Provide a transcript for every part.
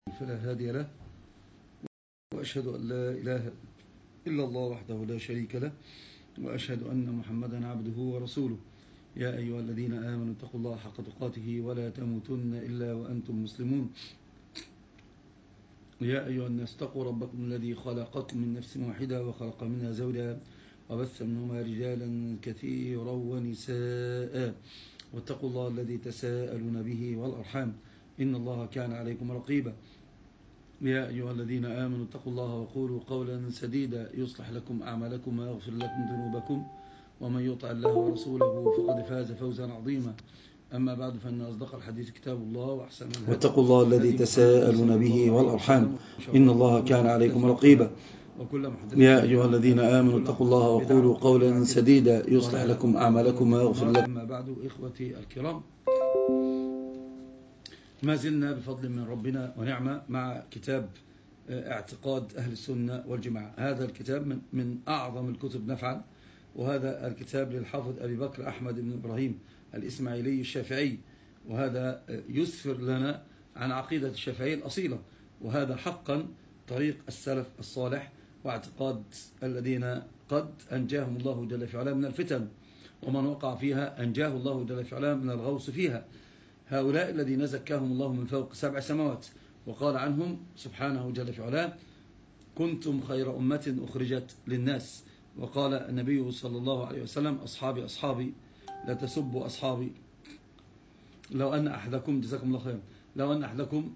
فلا هادي له، وأشهد أن لا إله إلا الله وحده لا شريك له، وأشهد أن محمدا عبده ورسوله. يا أيها الذين آمنوا اتقوا الله حق تقاته ولا تموتن إلا وأنتم مسلمون. يا أيها الناس اتقوا ربكم الذي خلقكم من نفس واحدة وخلق منها زوجها وبث منهما رجالا كثيرا ونساء، واتقوا الله الذي تساءلون به والأرحام إن الله كان عليكم رقيبا. يا أيها الذين آمنوا اتقوا الله وقولوا قولا سديدا يصلح لكم أعمالكم ويغفر لكم ذنوبكم، ومن يطع الله ورسوله فقد فاز فوزا عظيما. أما بعد، فإن أصدق الحديث كتاب الله، وأحسن الهدي واتقوا الله الذي تساءلون به والأرحام إن الله كان عليكم رقيبا. يا أيها الذين آمنوا اتقوا الله وقولوا قولا سديدا يصلح لكم أعمالكم ويغفر لكم. أما بعد، إخوتي الكرام، ما زلنا بفضل من ربنا ونعمة مع كتاب اعتقاد أهل السنة والجماعة. هذا الكتاب من أعظم الكتب نفعا، وهذا الكتاب للحافظ أبي بكر أحمد بن إبراهيم الإسماعيلي الشافعي، وهذا يسفر لنا عن عقيدة الشافعية الأصيلة، وهذا حقا طريق السلف الصالح واعتقاد الذين قد أنجاهم الله جل في علاه من الفتن، ومن وقع فيها أنجاه الله جل في علاه من الغوص فيها. هؤلاء الذين زكاهم الله من فوق 7 سماوات، وقال عنهم سبحانه جل في علاه: كنتم خير أمة أخرجت للناس. وقال النبي صلى الله عليه وسلم: أصحابي أصحابي لا تسبوا أصحابي، لو أن أحدكم، جزاكم الله خيرا، لو أن أحدكم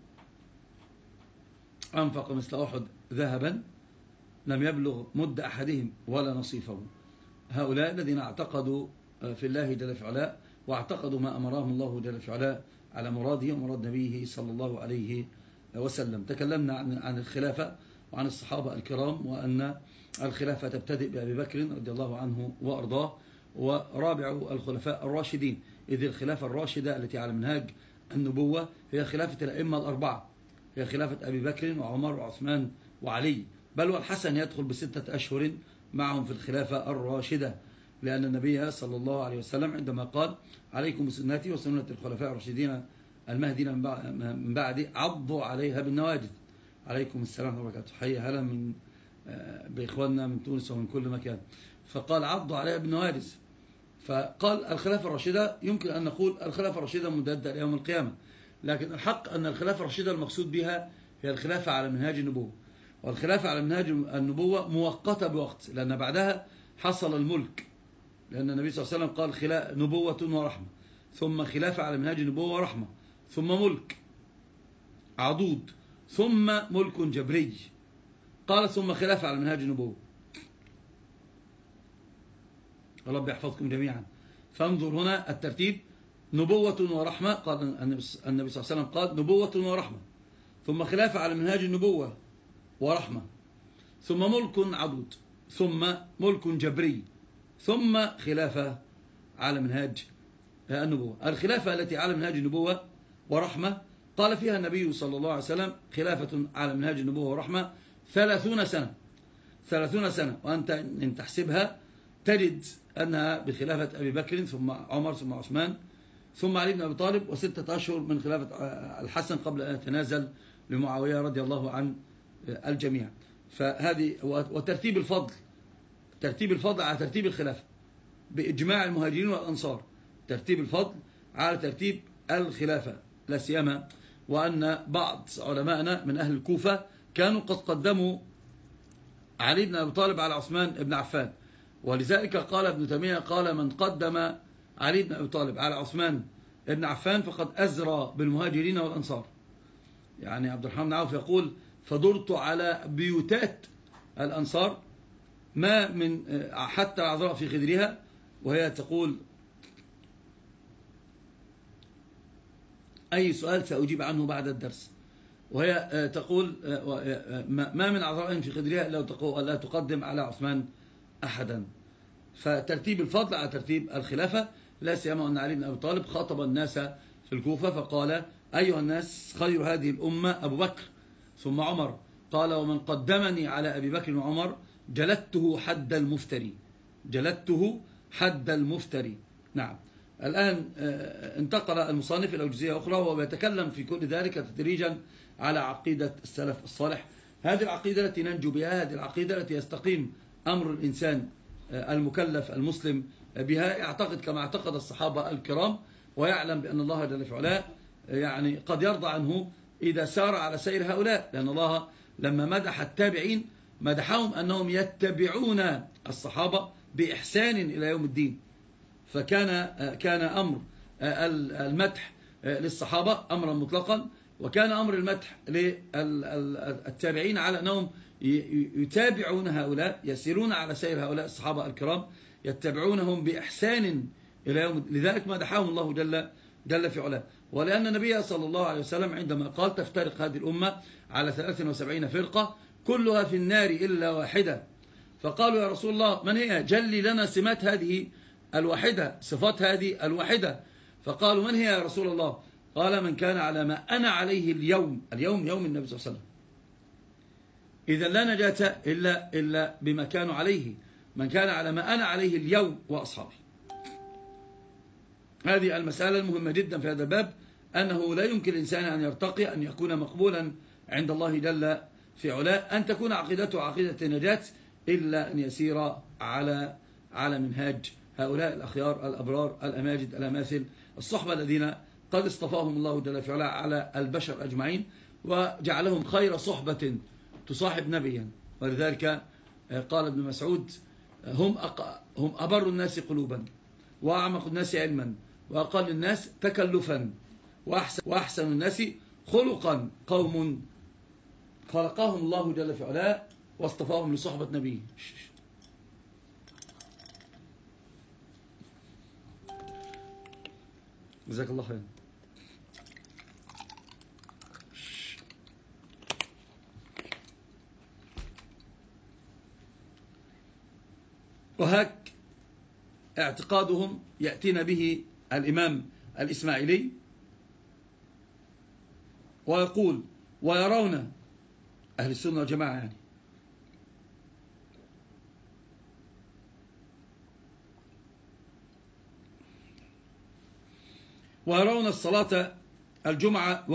أنفق مثل أحد ذهبا لم يبلغ مد أحدهم ولا نصيفه. هؤلاء الذين اعتقدوا في الله جل في علاه، واعتقدوا ما أمرهم الله جل في علاه على مراده ومراد نبيه صلى الله عليه وسلم. تكلمنا عن الخلافة وعن الصحابة الكرام، وأن الخلافة تبتدئ بأبي بكر رضي الله عنه وأرضاه، ورابع الخلفاء الراشدين، إذ الخلافة الراشدة التي على منهاج النبوة هي خلافة الأئمة الأربعة، هي خلافة أبي بكر وعمر وعثمان وعلي، بل والحسن يدخل ب6 أشهر معهم في الخلافة الراشدة، لأن النبي صلى الله عليه وسلم عندما قال: عليكم بسنتي وسنة الخلفاء الراشدين المهديين من بعدي عضوا عليها بالنواجذ. عليكم السلام ورحمة الله وبركاته، حي هلا من بإخواننا من تونس ومن كل مكان. فقال: عضوا عليها بالنواجذ. فقال الخلافة الراشدة، يمكن أن نقول الخلافة الراشدة ممتدة إلى يوم القيامة، لكن الحق أن الخلافة الراشدة المقصود بها هي الخلافة على منهاج النبوة، والخلافة على منهاج النبوة مؤقتة بوقت، لأن بعدها حصل الملك، لأن النبي صلى الله عليه وسلم قال: نبوة ورحمة، ثم خلافة على منهاج النبوة ورحمة، ثم ملك عضوض، ثم ملك جبري، قال ثم خلافة على منهاج النبوة. رب يحفظكم جميعا. فانظر هنا الترتيب: نبوة ورحمة، قال النبي صلى الله عليه وسلم قال: نبوة ورحمة، ثم خلافة على منهاج النبوة ورحمة، ثم ملك عضوض، ثم ملك جبري، ثم خلافة على منهاج النبوة. الخلافة التي على منهاج النبوة ورحمة قال فيها النبي صلى الله عليه وسلم: خلافة على منهاج النبوة ورحمة 30 سنة. 30 سنة، وأنت إن تحسبها تجد أنها بخلافة أبي بكر ثم عمر ثم عثمان ثم علي بن أبي طالب، و6 أشهر من خلافة الحسن قبل أن يتنازل لمعاوية رضي الله عن الجميع. فهذه وترتيب الفضل، ترتيب الفضل على ترتيب الخلافة بإجماع المهاجرين والأنصار، ترتيب الفضل على ترتيب الخلافة، لا سيما وأن بعض علماءنا من أهل الكوفة كانوا قد قدموا علي بن أبي طالب على عثمان بن عفان، ولذلك قال ابن تيمية: قال من قدم علي بن أبي طالب على عثمان بن عفان فقد أزرى بالمهاجرين والأنصار. يعني عبد الرحمن بن عوف يقول: فدرت على بيوتات الأنصار ما من حتى العذراء في خدرها، وهي تقول: أي سؤال سأجيب عنه بعد الدرس، وهي تقول: ما من عذراء في خدرها لا تقدم على عثمان أحدا. فترتيب الفضل على ترتيب الخلافة، لا سيما أن علي بن أبي طالب خاطب الناس في الكوفة فقال: أيها الناس، خير هذه الأمة أبو بكر ثم عمر، قال: ومن قدمني على أبي بكر وعمر جلدته حد المفتري، جلدته حد المفتري. نعم. الآن انتقل المصنف إلى جزئية أخرى وهو يتكلم في كل ذلك تدريجا على عقيدة السلف الصالح. هذه العقيدة التي ننجو بها، هذه العقيدة التي يستقيم أمر الإنسان المكلف المسلم بها، يعتقد كما اعتقد الصحابة الكرام، ويعلم بأن الله جل في علاه يعني قد يرضى عنه إذا سار على سير هؤلاء، لأن الله لما مدح التابعين مدحهم أنهم يتبعون الصحابة بإحسان إلى يوم الدين. كان أمر المدح للصحابة أمرا مطلقا، وكان أمر المدح للتابعين على أنهم يتابعون هؤلاء، يسيرون على سير هؤلاء الصحابة الكرام، يتبعونهم بإحسان إلى يوم. لذلك مدحهم الله جل في علاه. ولأن النبي صلى الله عليه وسلم عندما قال تفترق هذه الأمة على 73 فرقة كلها في النار إلا واحدة، فقالوا يا رسول الله من هي؟ جلي لنا سمات هذه الواحدة، صفات هذه الواحدة. فقالوا من هي يا رسول الله؟ قال من كان على ما أنا عليه اليوم يوم النبي صلى الله عليه وسلم. إذا لا نجاة إلا بما كانوا عليه، من كان على ما أنا عليه اليوم وأصحابي. هذه المسألة المهمة جدا في هذا الباب، أنه لا يمكن الإنسان أن يرتقي أن يكون مقبولا عند الله جل في علاه، أن تكون عقيدته عقيدة النجاة، إلا أن يسير على منهاج هؤلاء الأخيار الأبرار الأماجد الأماثل، الصحبة الذين قد اصطفاهم الله جل في علاه على البشر أجمعين، وجعلهم خير صحبة تصاحب نبيا. ولذلك قال ابن مسعود هم أبر الناس قلوبا، وأعمق الناس علما، وأقل الناس تكلفا، وأحسن الناس خلقا قوم خلقهم الله جل في علاه واصطفاهم لصحبة نبيه. جزاك الله خير. وهك اعتقادهم يأتينا به الإمام الإسماعيلي ويقول ويرون أهل السنة والجماعة يعني ويرون الصلاة الجمعة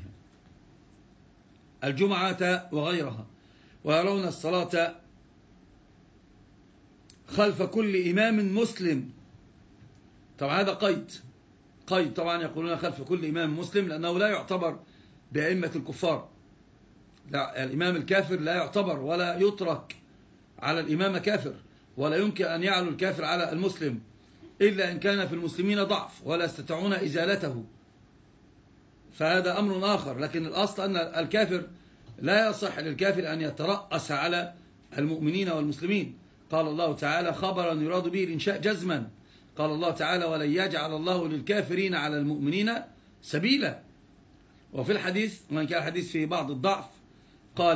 وغيرها ويرون الصلاة خلف كل إمام مسلم. طبعا هذا قيد طبعا، يقولون خلف كل إمام مسلم لأنه لا يعتبر بأئمة الكفار. لا، الإمام الكافر لا يعتبر ولا يترك على الإمام كافر، ولا يمكن أن يعلو الكافر على المسلم إلا إن كان في المسلمين ضعف ولا يستطيعون إزالته، فهذا أمر آخر. لكن الأصل أن الكافر لا يصح للكافر أن يترأس على المؤمنين والمسلمين. قال الله تعالى خبرا يراد به الإنشاء جزما، قال الله تعالى ولن يجعل الله للكافرين على المؤمنين سبيلا. وفي الحديث، وإن كان الحديث في بعض الضعف، قال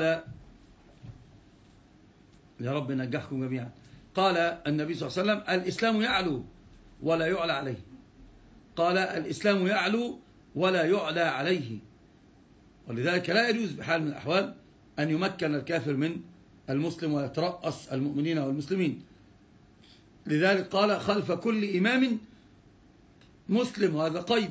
يا رب نجحكم جميعا، قال النبي صلى الله عليه وسلم الإسلام يعلو ولا يعلى عليه. قال الإسلام يعلو ولا يعلى عليه. ولذلك لا يجوز بحال من الأحوال أن يمكن الكافر من المسلم ويترأس المؤمنين والمسلمين. لذلك قال خلف كل إمام مسلم، وهذا قيد.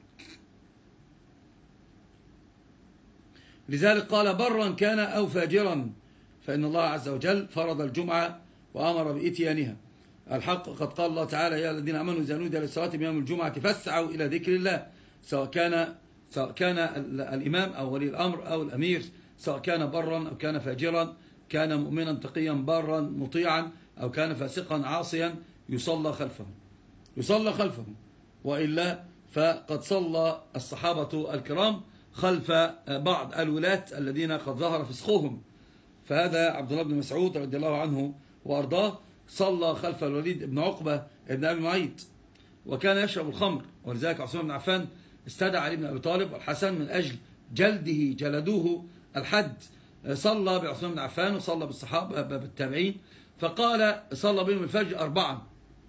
لذلك قال برا كان أو فاجرا، فإن الله عز وجل فرض الجمعة وأمر بإتيانها. الحق قد قال الله تعالى يا الذين آمنوا إذا نودي للصلاة من يوم الجمعة فاسعوا إلى ذكر الله، سواء كان الإمام أو ولي الأمر أو الأمير، سواء كان برا أو كان فاجرا، كان مؤمنا تقيا بارا مطيعا أو كان فاسقا عاصيا، يصلى خلفه. وإلا فقد صلى الصحابة الكرام خلف بعض الولاة الذين قد ظهر فسقهم. فهذا عبد الله بن مسعود رضي الله عنه وأرضاه صلى خلف الوليد بن عقبة بن أبي معيط، وكان يشرب الخمر. ولذلك عثمان بن عفان استدعى علي بن أبي طالب والحسن من أجل جلده، جلدوه الحد. صلى بعثمان بن عفان وصلى بالصحابة بالتابعين، فقال صلى بهم الفجر 4،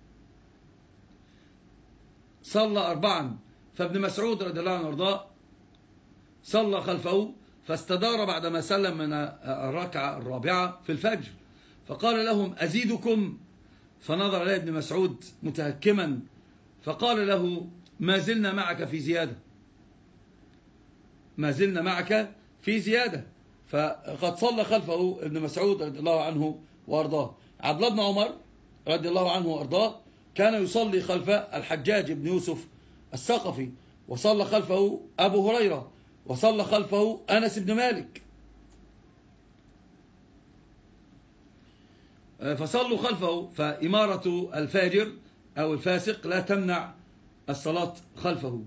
صلى 4. فابن مسعود رضي الله عنه وارضاه صلى خلفه، فاستدار بعدما سلم من الركعة الرابعة في الفجر، فقال لهم أزيدكم؟ فنظر إليه ابن مسعود متهكما فقال له ما زلنا معك في زيادة، ما زلنا معك في زيادة. فقد صلى خلفه ابن مسعود رضي الله عنه وأرضاه. عبد الله بن عمر رضي الله عنه وأرضاه كان يصلي خلف الحجاج بن يوسف الثقفي، وصلى خلفه أبو هريرة، وصلى خلفه أنس بن مالك، فصلوا خلفه. فإمارة الفاجر أو الفاسق لا تمنع الصلاة خلفه.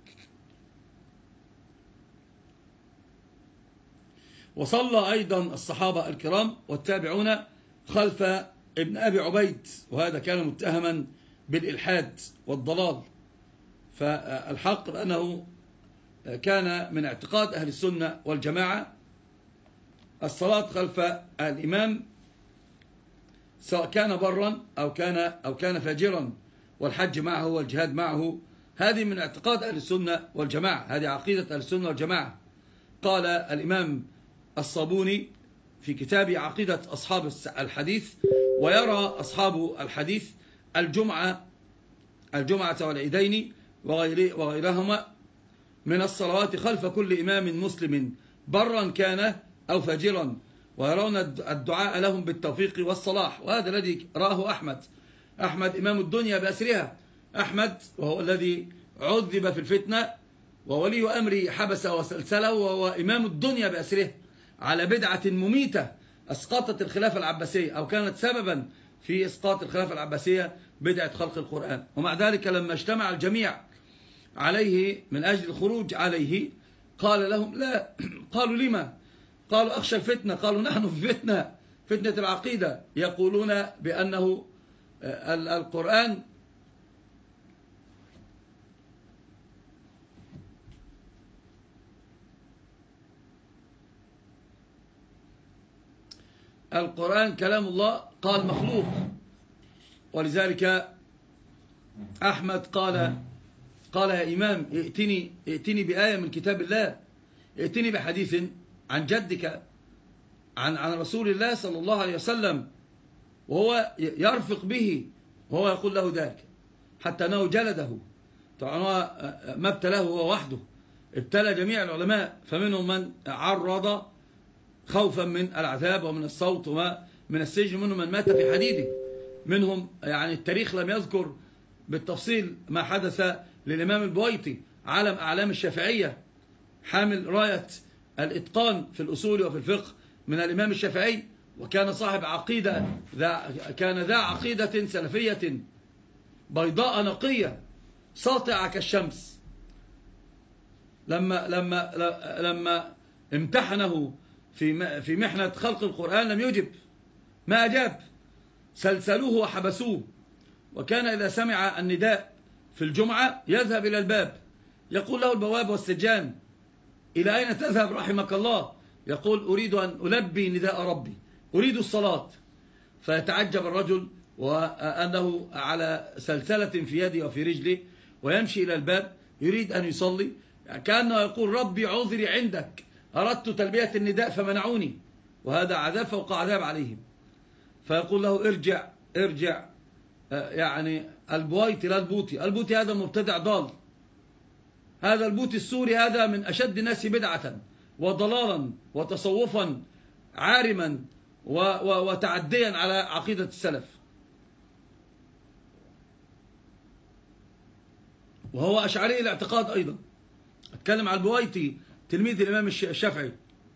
وصلى أيضا الصحابة الكرام والتابعون خلف ابن أبي عبيد، وهذا كان متهما بالإلحاد والضلال. فالحق أنه كان من اعتقاد أهل السنة والجماعة الصلاة خلف الإمام، سواء كان برا أو كان فاجرا، والحج معه والجهاد معه. هذه من اعتقاد أهل السنة والجماعة، هذه عقيدة أهل السنة والجماعة. قال الإمام الصابوني في كتاب عقيدة أصحاب الحديث: ويرى أصحاب الحديث الجمعة والعيدين وغيرهما من الصلوات خلف كل إمام مسلم برا كان أو فاجرا، ويرون الدعاء لهم بالتوفيق والصلاح. وهذا الذي راه أحمد إمام الدنيا بأسرها. أحمد وهو الذي عذب في الفتنة، وولي أمره حبس وسلسله، وهو إمام الدنيا بأسره على بدعة مميتة أسقطت الخلافة العباسية، أو كانت سببا في إسقاط الخلافة العباسية، بدعة خلق القرآن. ومع ذلك لما اجتمع الجميع عليه من أجل الخروج عليه قال لهم لا. قالوا لما؟ قالوا أخشى الفتنة. قالوا نحن في فتنة العقيدة. يقولون بأنه القرآن كلام الله، قال مخلوق. ولذلك أحمد قال يا إمام ائتني بآية من كتاب الله، ائتني بحديث عن جدك عن رسول الله صلى الله عليه وسلم، وهو يرفق به وهو يقول له ذلك، حتى أنه جلده. طبعا هو ما ابتلاه هو وحده، ابتلى جميع العلماء، فمنهم من عرض خوفا من العذاب ومن الصوت ومن السجن، منهم من مات في حديده، منهم يعني التاريخ لم يذكر بالتفصيل ما حدث للإمام البويطي عالم أعلام الشافعية، حامل راية الإتقان في الأصول وفي الفقه من الإمام الشافعي، وكان صاحب عقيدة كان ذا عقيدة سلفية بيضاء نقية ساطعة كالشمس. لما امتحنه في محنة خلق القرآن لم يجب، ما أجاب، سلسلوه وحبسوه. وكان إذا سمع النداء في الجمعة يذهب إلى الباب، يقول له البواب والسجان: إلى أين تذهب رحمك الله؟ يقول: أريد أن ألبي نداء ربي، أريد الصلاة. فيتعجب الرجل وأنه على سلسلة في يده وفي رجله، ويمشي إلى الباب يريد أن يصلي، كأنه يقول: ربي عذري عندك، أردت تلبية النداء فمنعوني. وهذا عذاب فوق عذاب عليهم. فيقول له: ارجع يعني البويطي لا البوطي. البوطي هذا مبتدع ضال، هذا البوطي السوري هذا من أشد الناس بدعة وضلالا وتصوفا عارما وتعديا على عقيدة السلف. وهو أشعري الاعتقاد أيضا. أتكلم عن البويطي تلميذ الإمام الشافعي،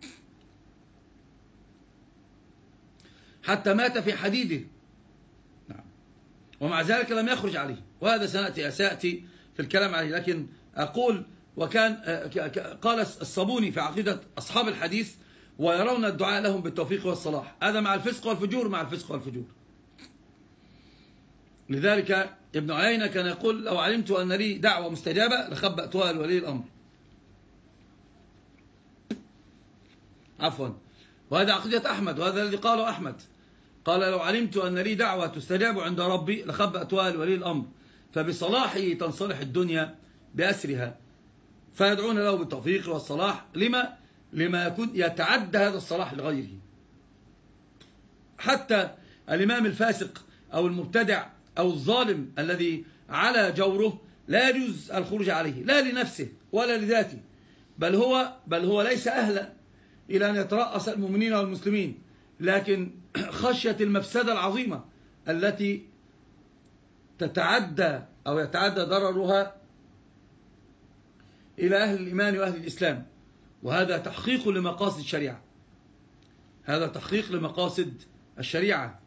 حتى مات في حديده. نعم. ومع ذلك لم يخرج عليه، وهذا سأتي في الكلام عليه. لكن أقول وكان قال الصابوني في عقيدة أصحاب الحديث: ويرون الدعاء لهم بالتوفيق والصلاح. هذا مع الفسق والفجور، مع الفسق والفجور. لذلك ابن عيينة كان يقول: لو علمت أن لي دعوة مستجابة لخبأتها لولي الأمر. عفوا. وهذا عقيدة أحمد، وهذا الذي قاله أحمد، قال: لو علمت أن لي دعوة تستجاب عند ربي لخبأتها لولي الأمر، فبصلاحه تنصلح الدنيا بأسرها. فيدعون له بالتوفيق والصلاح. لما يكون يتعدى هذا الصلاح لغيره. حتى الإمام الفاسق أو المبتدع أو الظالم الذي على جوره لا يجوز الخروج عليه، لا لنفسه ولا لذاته، بل هو ليس أهلا إلى أن يترأس المؤمنين والمسلمين، لكن خشية المفسدة العظيمة التي تتعدى أو يتعدى ضررها إلى أهل الإيمان وأهل الإسلام. وهذا تحقيق لمقاصد الشريعة، هذا تحقيق لمقاصد الشريعة.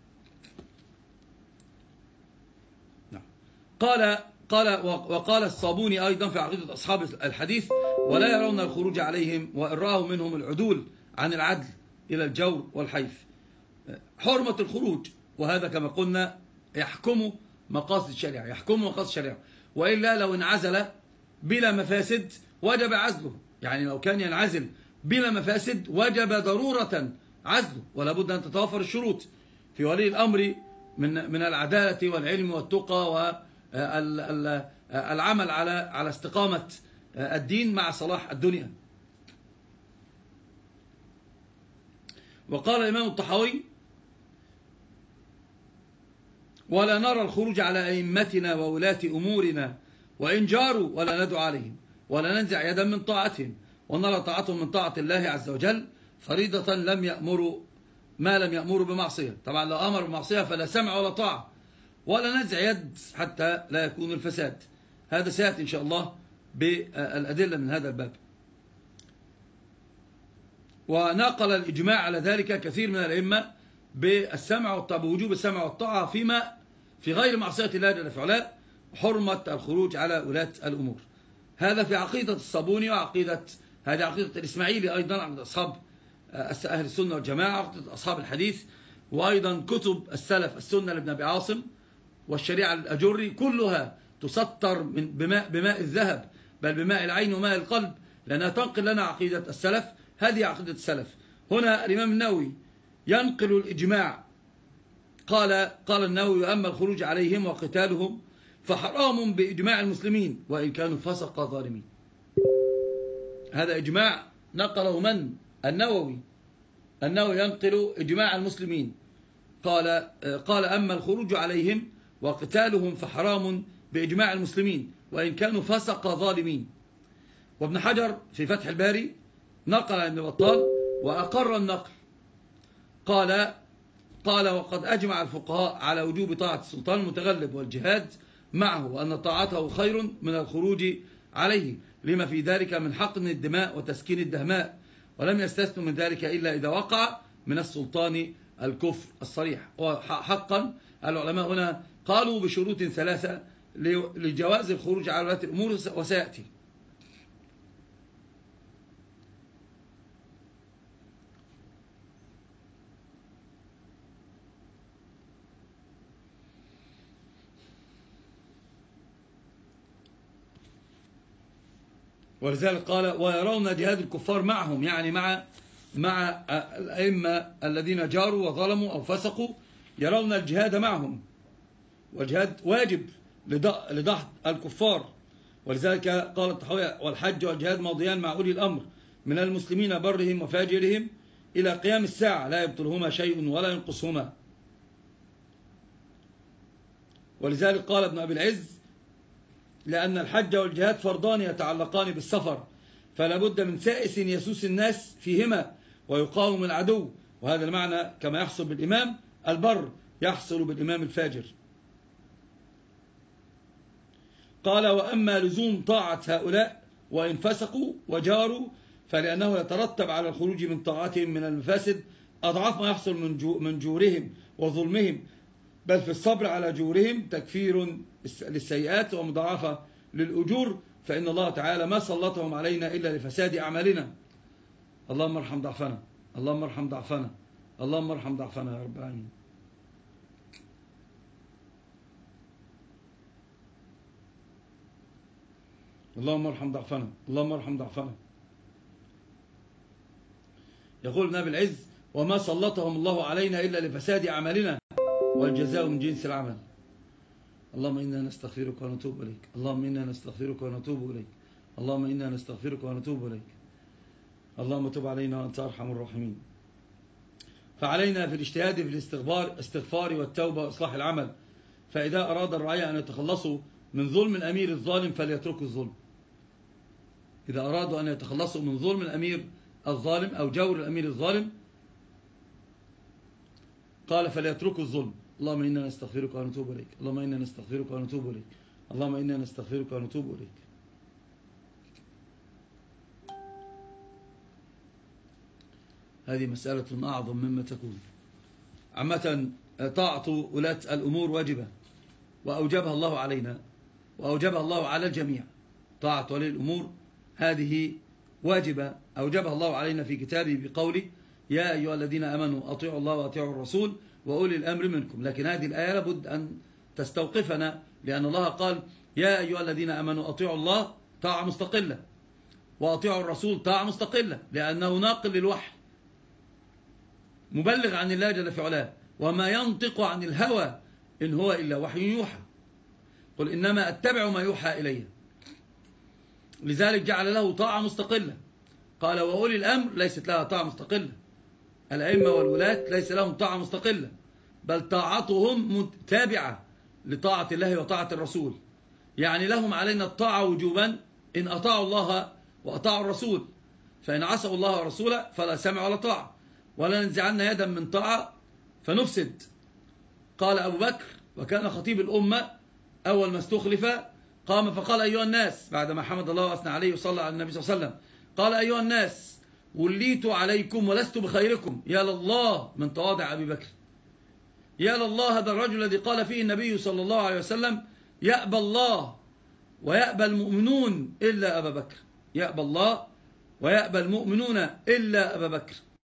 وقال الصابوني أيضا في عقيدة أصحاب الحديث: ولا يرون الخروج عليهم وإن رأوا منهم العدول عن العدل إلى الجور والحيف. حرمة الخروج، وهذا كما قلنا يحكم مقاصد الشريعة، وإلا لو انعزل بلا مفاسد وجب عزله، يعني لو كان ينعزل بلا مفاسد وجب ضرورة عزله، ولا بد أن تتوفر الشروط في ولي الأمر من العدالة والعلم والتقى والعمل على استقامة الدين مع صلاح الدنيا. وقال الإمام الطحاوي: ولا نرى الخروج على أئمتنا وولاة أمورنا وإن جاروا ولا ندعو عليهم ولا ننزع يدا من طاعتهم، ونرى طاعتهم من طاعة الله عز وجل فريضة ما لم يأمروا بمعصية. طبعا لو أمر بمعصية فلا سمع ولا طاعة، ولا نزع يد حتى لا يكون الفساد. هذا سيأتي إن شاء الله بالأدلة من هذا الباب. ونقل الإجماع على ذلك كثير من الأئمة بالسمع بوجوب السمع والطاعة في غير معصية الله جل في علاه، حرمة الخروج على ولاة الأمور. هذا في عقيدة الصابوني، هذه عقيدة الإسماعيلي أيضا، عقيدة أصحاب أهل السنة والجماعة، عقيدة أصحاب الحديث، وأيضا كتب السلف السنة لابن أبي عاصم والشريعة الأجري، كلها تسطر بماء الذهب، بل بماء العين وماء القلب، لأنها تنقل لنا عقيدة السلف. هذه عقيدة السلف. هنا الإمام النووي ينقل الإجماع، قال النووي: أما الخروج عليهم وقتالهم فحرام بإجماع المسلمين وإن كانوا فسق ظالمين. هذا إجماع نقله من؟ النووي ينقل إجماع المسلمين، قال: أما الخروج عليهم وقتالهم فحرام بإجماع المسلمين وإن كانوا فسق ظالمين. وابن حجر في فتح الباري نقل عن ابن بطال وأقر النقل، قال: وقد أجمع الفقهاء على وجوب طاعة السلطان المتغلب والجهاد معه، وأن طاعته خير من الخروج عليه، لما في ذلك من حقن الدماء وتسكين الدهماء، ولم يستثنوا من ذلك إلا إذا وقع من السلطان الكفر الصريح. وحقا العلماء هنا قالوا بشروط ثلاثة لجواز الخروج على ولاة الأمور، وسيأتي. ولذلك قال: ويرون جهاد الكفار معهم، يعني مع الأئمة الذين جاروا وظلموا أو فسقوا، يرون الجهاد معهم، والجهاد واجب لضحض الكفار. ولذلك قال الطحاوي: والحج والجهاد ماضيان مع أولي الأمر من المسلمين برهم وفاجرهم إلى قيام الساعة، لا يبطلهما شيء ولا ينقصهما. ولذلك قال ابن أبي العز: لأن الحج والجهاد فرضان يتعلقان بالسفر، فلا بد من سائس يسوس الناس فيهما ويقاوم العدو، وهذا المعنى كما يحصل بالإمام البر يحصل بالإمام الفاجر. قال: وأما لزوم طاعة هؤلاء وإن فسقوا وجاروا فلأنه يترتب على الخروج من طاعتهم من المفاسد أضعاف ما يحصل من جورهم وظلمهم، بل في الصبر على جورهم تكفير للسيئات ومضاعفة للأجور، فإن الله تعالى ما سلطهم علينا إلا لفساد أعمالنا. اللهم ارحم ضعفنا، اللهم ارحم ضعفنا، اللهم ارحم ضعفنا يا رب العالمين. اللهم ارحم ضعفنا، اللهم ارحم ضعفنا. يقول ابن أبي العز: وما سلطهم الله علينا إلا لفساد أعمالنا والجزاء من جنس العمل. اللهم إنا نستغفرك ونتوب إليك، اللهم إنا نستغفرك ونتوب إليك، اللهم إنا نستغفرك ونتوب إليك، اللهم تب علينا وأنت أرحم الراحمين. فعلينا في الاجتهاد في الاستغفار والتوبة وإصلاح العمل. فإذا أراد الرعية أن يتخلصوا من ظلم الأمير الظالم فليتركوا الظلم. إذا أرادوا أن يتخلصوا من ظلم الأمير الظالم أو جور الأمير الظالم قال فليتركوا الظلم. اللهم إنا نستغفرك ونتوب إليك، اللهم إنا نستغفرك ونتوب إليك، اللهم إنا نستغفرك ونتوب إليك. هذه مسألة أعظم مما تكون. عامة طاعة ولاة الأمور واجبة، وأوجبها الله علينا، وأوجبها الله على الجميع. طاعة ولي الأمور هذه واجبة أوجبها الله علينا في كتابه بقوله يا أيها الذين آمنوا أطيعوا الله وأطيعوا الرسول وأولي الأمر منكم. لكن هذه الآية لابد أن تستوقفنا، لأن الله قال يا أيها الذين آمنوا أطيعوا الله طاعة مستقلة، وأطيعوا الرسول طاعة مستقلة، لأنه ناقل للوحي مبلغ عن الله جل في علاه، وما ينطق عن الهوى إن هو إلا وحي يوحى. قل إنما أتبع ما يوحى إلي. لذلك جعل له طاعة مستقلة. قال وأولي الأمر ليست لها طاعة مستقلة. الأئمة والولاة ليس لهم طاعة مستقلة، بل طاعتهم تابعة لطاعة الله وطاعة الرسول. يعني لهم علينا الطاعة وجوبا إن أطاعوا الله وأطاعوا الرسول، فإن عصوا الله ورسوله فلا سمع ولا طاعة، ولا ننزعن يدا من طاعة فنفسد. قال أبو بكر وكان خطيب الأمة أول ما استخلف قام فقال أيها الناس، بعدما حمد الله وأثنى عليه وصلى على النبي صلى الله عليه وسلم، قال أيها الناس وليت عليكم ولست بخيركم. يا لله من تواضع أبي بكر، يا لله هذا الرجل الذي قال فيه النبي صلى الله عليه وسلم يأبى الله ويأبى المؤمنون إلا أبا بكر. يأبى الله ويأبى المؤمنون إلا أبا بكر.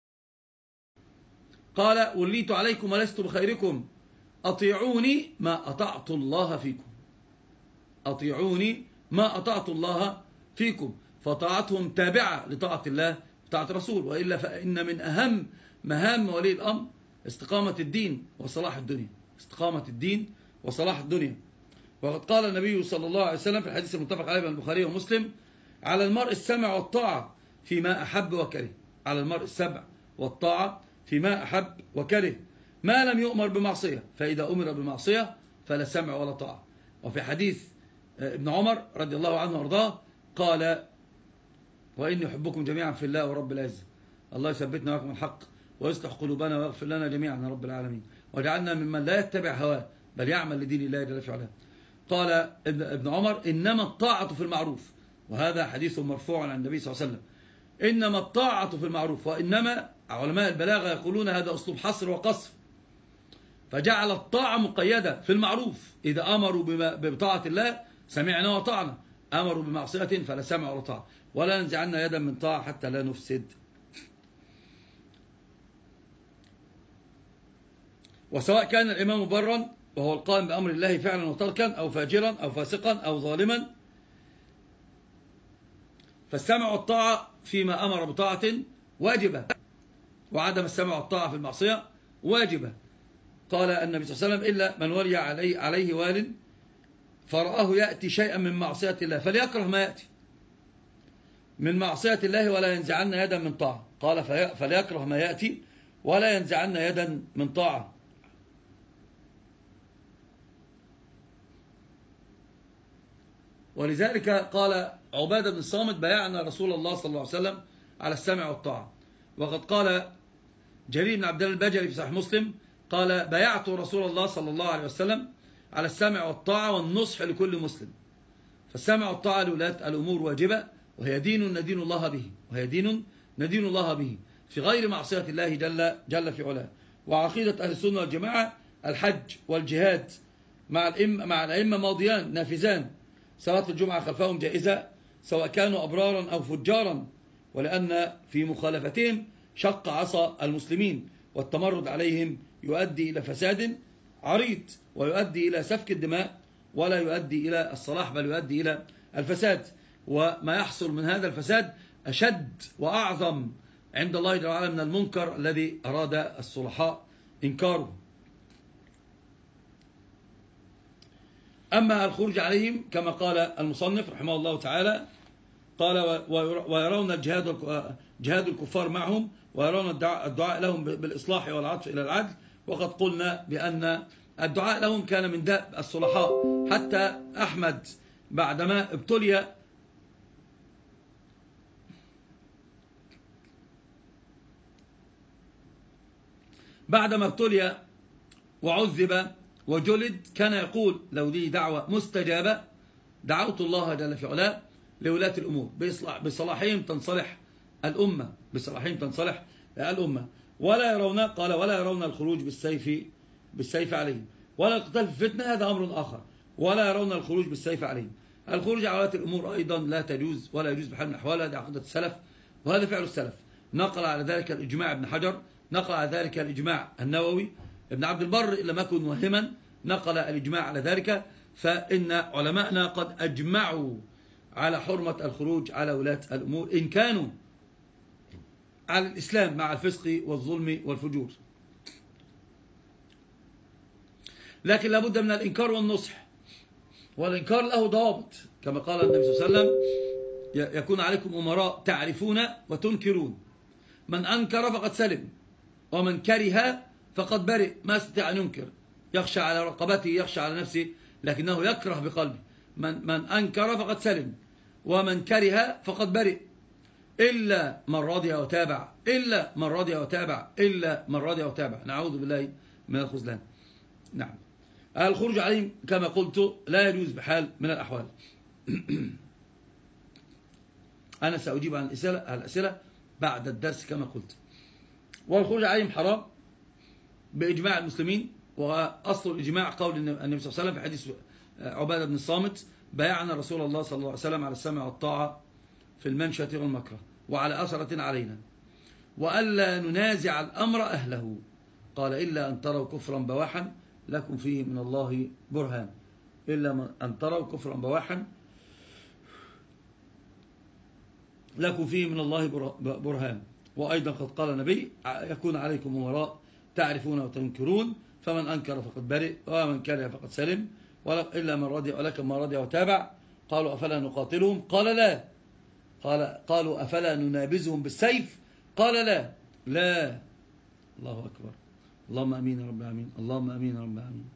قال وليت عليكم ولست بخيركم أطيعوني ما أطعت الله فيكم. أطيعوني ما أطعت الله فيكم. فطاعتهم تابعة لطاعة الله وطاعة الرسول، وإلا فإن من أهم مهام ولي الأمر استقامة الدين وصلاح الدنيا. استقامة الدين وصلاح الدنيا. وقد قال النبي صلى الله عليه وسلم في الحديث المتفق عليه بين البخاري ومسلم على المرء السمع والطاعة فيما أحب وكره. على المرء السمع والطاعة فيما أحب وكره ما لم يؤمر بمعصية، فإذا أمر بمعصية فلا سمع ولا طاعة. وفي حديث ابن عمر رضي الله عنه وارضاه قال وإني أحبكم جميعا في الله ورب العزة، الله يثبتنا ويكم الحق ويصلح قلوبنا ويغفر لنا جميعا يا رب العالمين، وجعلنا ممن لا يتبع هواه بل يعمل لدين الله جل في علاه. قال ابن عمر إنما الطاعة في المعروف، وهذا حديث مرفوع عن النبي صلى الله عليه وسلم، إنما الطاعة في المعروف. وإنما علماء البلاغة يقولون هذا أسلوب حصر وقصر، فجعل الطاعة مقيدة في المعروف. إذا أمروا بطاعة الله سمعنا وطعنا، أمروا بمعصية فلا سمع ولا طاعة، ولا ننزعن يدا من طاعة حتى لا نفسد. وسواء كان الإمام برا وهو القائم بأمر الله فعلا وتركا، أو فاجرا أو فاسقا أو ظالما، فالسمع والطاعة فيما أمر بطاعة واجبة، وعدم السمع والطاعة في المعصية واجبة. قال النبي صلى الله عليه وسلم إلا من ولي عليه وال فرآه يأتي شيئا من معصية الله فليكره ما يأتي من معصية الله ولا ينزعن يدا من طاعة. قال فليكره ما يأتي ولا ينزعن يدا من طاعة. ولذلك قال عبادة بن الصامت بايعنا رسول الله صلى الله عليه وسلم على السمع والطاعة. وقد قال جرير بن عبد الله البجلي في صحيح مسلم قال بايعت رسول الله صلى الله عليه وسلم على السمع والطاعة والنصح لكل مسلم. فالسمع والطاعة لولاة الأمور واجبة، وهي دين ندين الله به، وهي دين ندين الله به في غير معصية الله جل في علاه. وعقيدة أهل السنة والجماعة الحج والجهاد مع الأئمة ماضيان نافذان، صلاة الجمعة خلفهم جائزة سواء كانوا أبرارا أو فجارا، ولأن في مخالفتهم شق عصا المسلمين، والتمرد عليهم يؤدي إلى فساد عريض، ويؤدي إلى سفك الدماء، ولا يؤدي إلى الصلاح بل يؤدي إلى الفساد. وما يحصل من هذا الفساد أشد وأعظم عند الله جل وعلا من المنكر الذي أراد الصلحاء إنكاره. أما الخروج عليهم كما قال المصنف رحمه الله تعالى قال ويرون جهاد الكفار معهم، ويرون الدعاء لهم بالإصلاح والعطف إلى العدل. وقد قلنا بأن الدعاء لهم كان من دأب الصلحاء. حتى أحمد بعدما ابتلي وعذب وجلد كان يقول: لو دي دعوة مستجابة دعوت الله جل في علاه لولاة الأمور بصلاحهم تنصلح الأمة، ولا يرون، قال: ولا يرون الخروج بالسيف عليهم، ولا القتال في الفتنة، هذا أمر آخر. ولا يرون الخروج بالسيف عليهم. الخروج على ولاة الأمور أيضا لا تجوز ولا يجوز بحال من الأحوال، هذه عقيدة السلف وهذا فعل السلف. نقل على ذلك الإجماع ابن حجر، نقل على ذلك الإجماع النووي، ابن عبد البر إن لم يكن وهما نقل الإجماع على ذلك. فإن علماءنا قد أجمعوا على حرمة الخروج على ولاة الأمور إن كانوا على الإسلام مع الفسق والظلم والفجور. لكن لابد من الإنكار والنصح، والإنكار له ضوابط كما قال النبي صلى الله عليه وسلم: يكون عليكم أمراء تعرفون وتنكرون، من أنكر فقد سلم، ومن كره فقد برئ. ما استطيع أن ينكر، يخشى على رقبته، يخشى على نفسه، لكنه يكره بقلبه. من أنكر فقد سلم، ومن كره فقد برئ، إلا من رضي وتابع، نعوذ بالله من الخذلان. نعم. الخروج عليهم كما قلت لا يجوز بحال من الأحوال. أنا سأجيب عن الأسئلة بعد الدرس كما قلت. والخروج عليهم حرام بإجماع المسلمين، وأصل الإجماع قول النبي صلى الله عليه وسلم في حديث عبادة بن الصامت: بايعنا رسول الله صلى الله عليه وسلم على السمع والطاعة في المنشة والمكره وعلى أثرة علينا، وألا ننازع الأمر أهله. قال: إلا أن تروا كفرا بواحا لكم فيه من الله برهان. إلا أن تروا كفرا بواحا لكم فيه من الله برهان. وأيضا قد قال النبي: يكون عليكم أمراء تعرفون وتنكرون، فمن أنكر فقد برئ، ومن كره فقد سلم، إلا من رضي، ولكن ما رضي وتابع. قالوا: أفلا نقاتلهم؟ قال: لا. قالوا: أفلا ننابزهم بالسيف؟ قال: لا. لا. الله أكبر. اللهم أمين يا رب العالمين. اللهم أمين يا رب العالمين.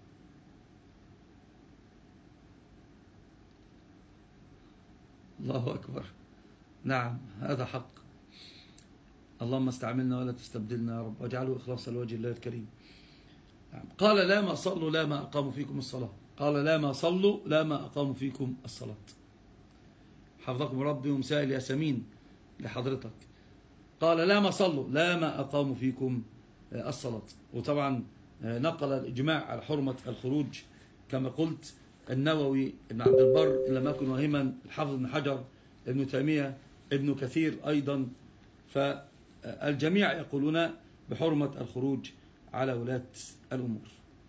الله أكبر. نعم، هذا حق. اللهم استعملنا ولا تستبدلنا يا رب، واجعله إخلاصا لوجه الله الكريم. نعم. قال: لا ما صلوا لا ما أقاموا فيكم الصلاة. قال: لا ما صلوا لا ما أقاموا فيكم الصلاة. حفظكم ربي ومسائل ياسمين لحضرتك. قال: لا ما صلوا لا ما أقاموا فيكم الصلاة. وطبعا نقل الإجماع على حرمة الخروج كما قلت النووي، ابن عبد البر إن لم يكن وهما، الحافظ ابن حجر، ابن تيمية، ابن كثير أيضا. فالجميع يقولون بحرمة الخروج على ولاة الأمور.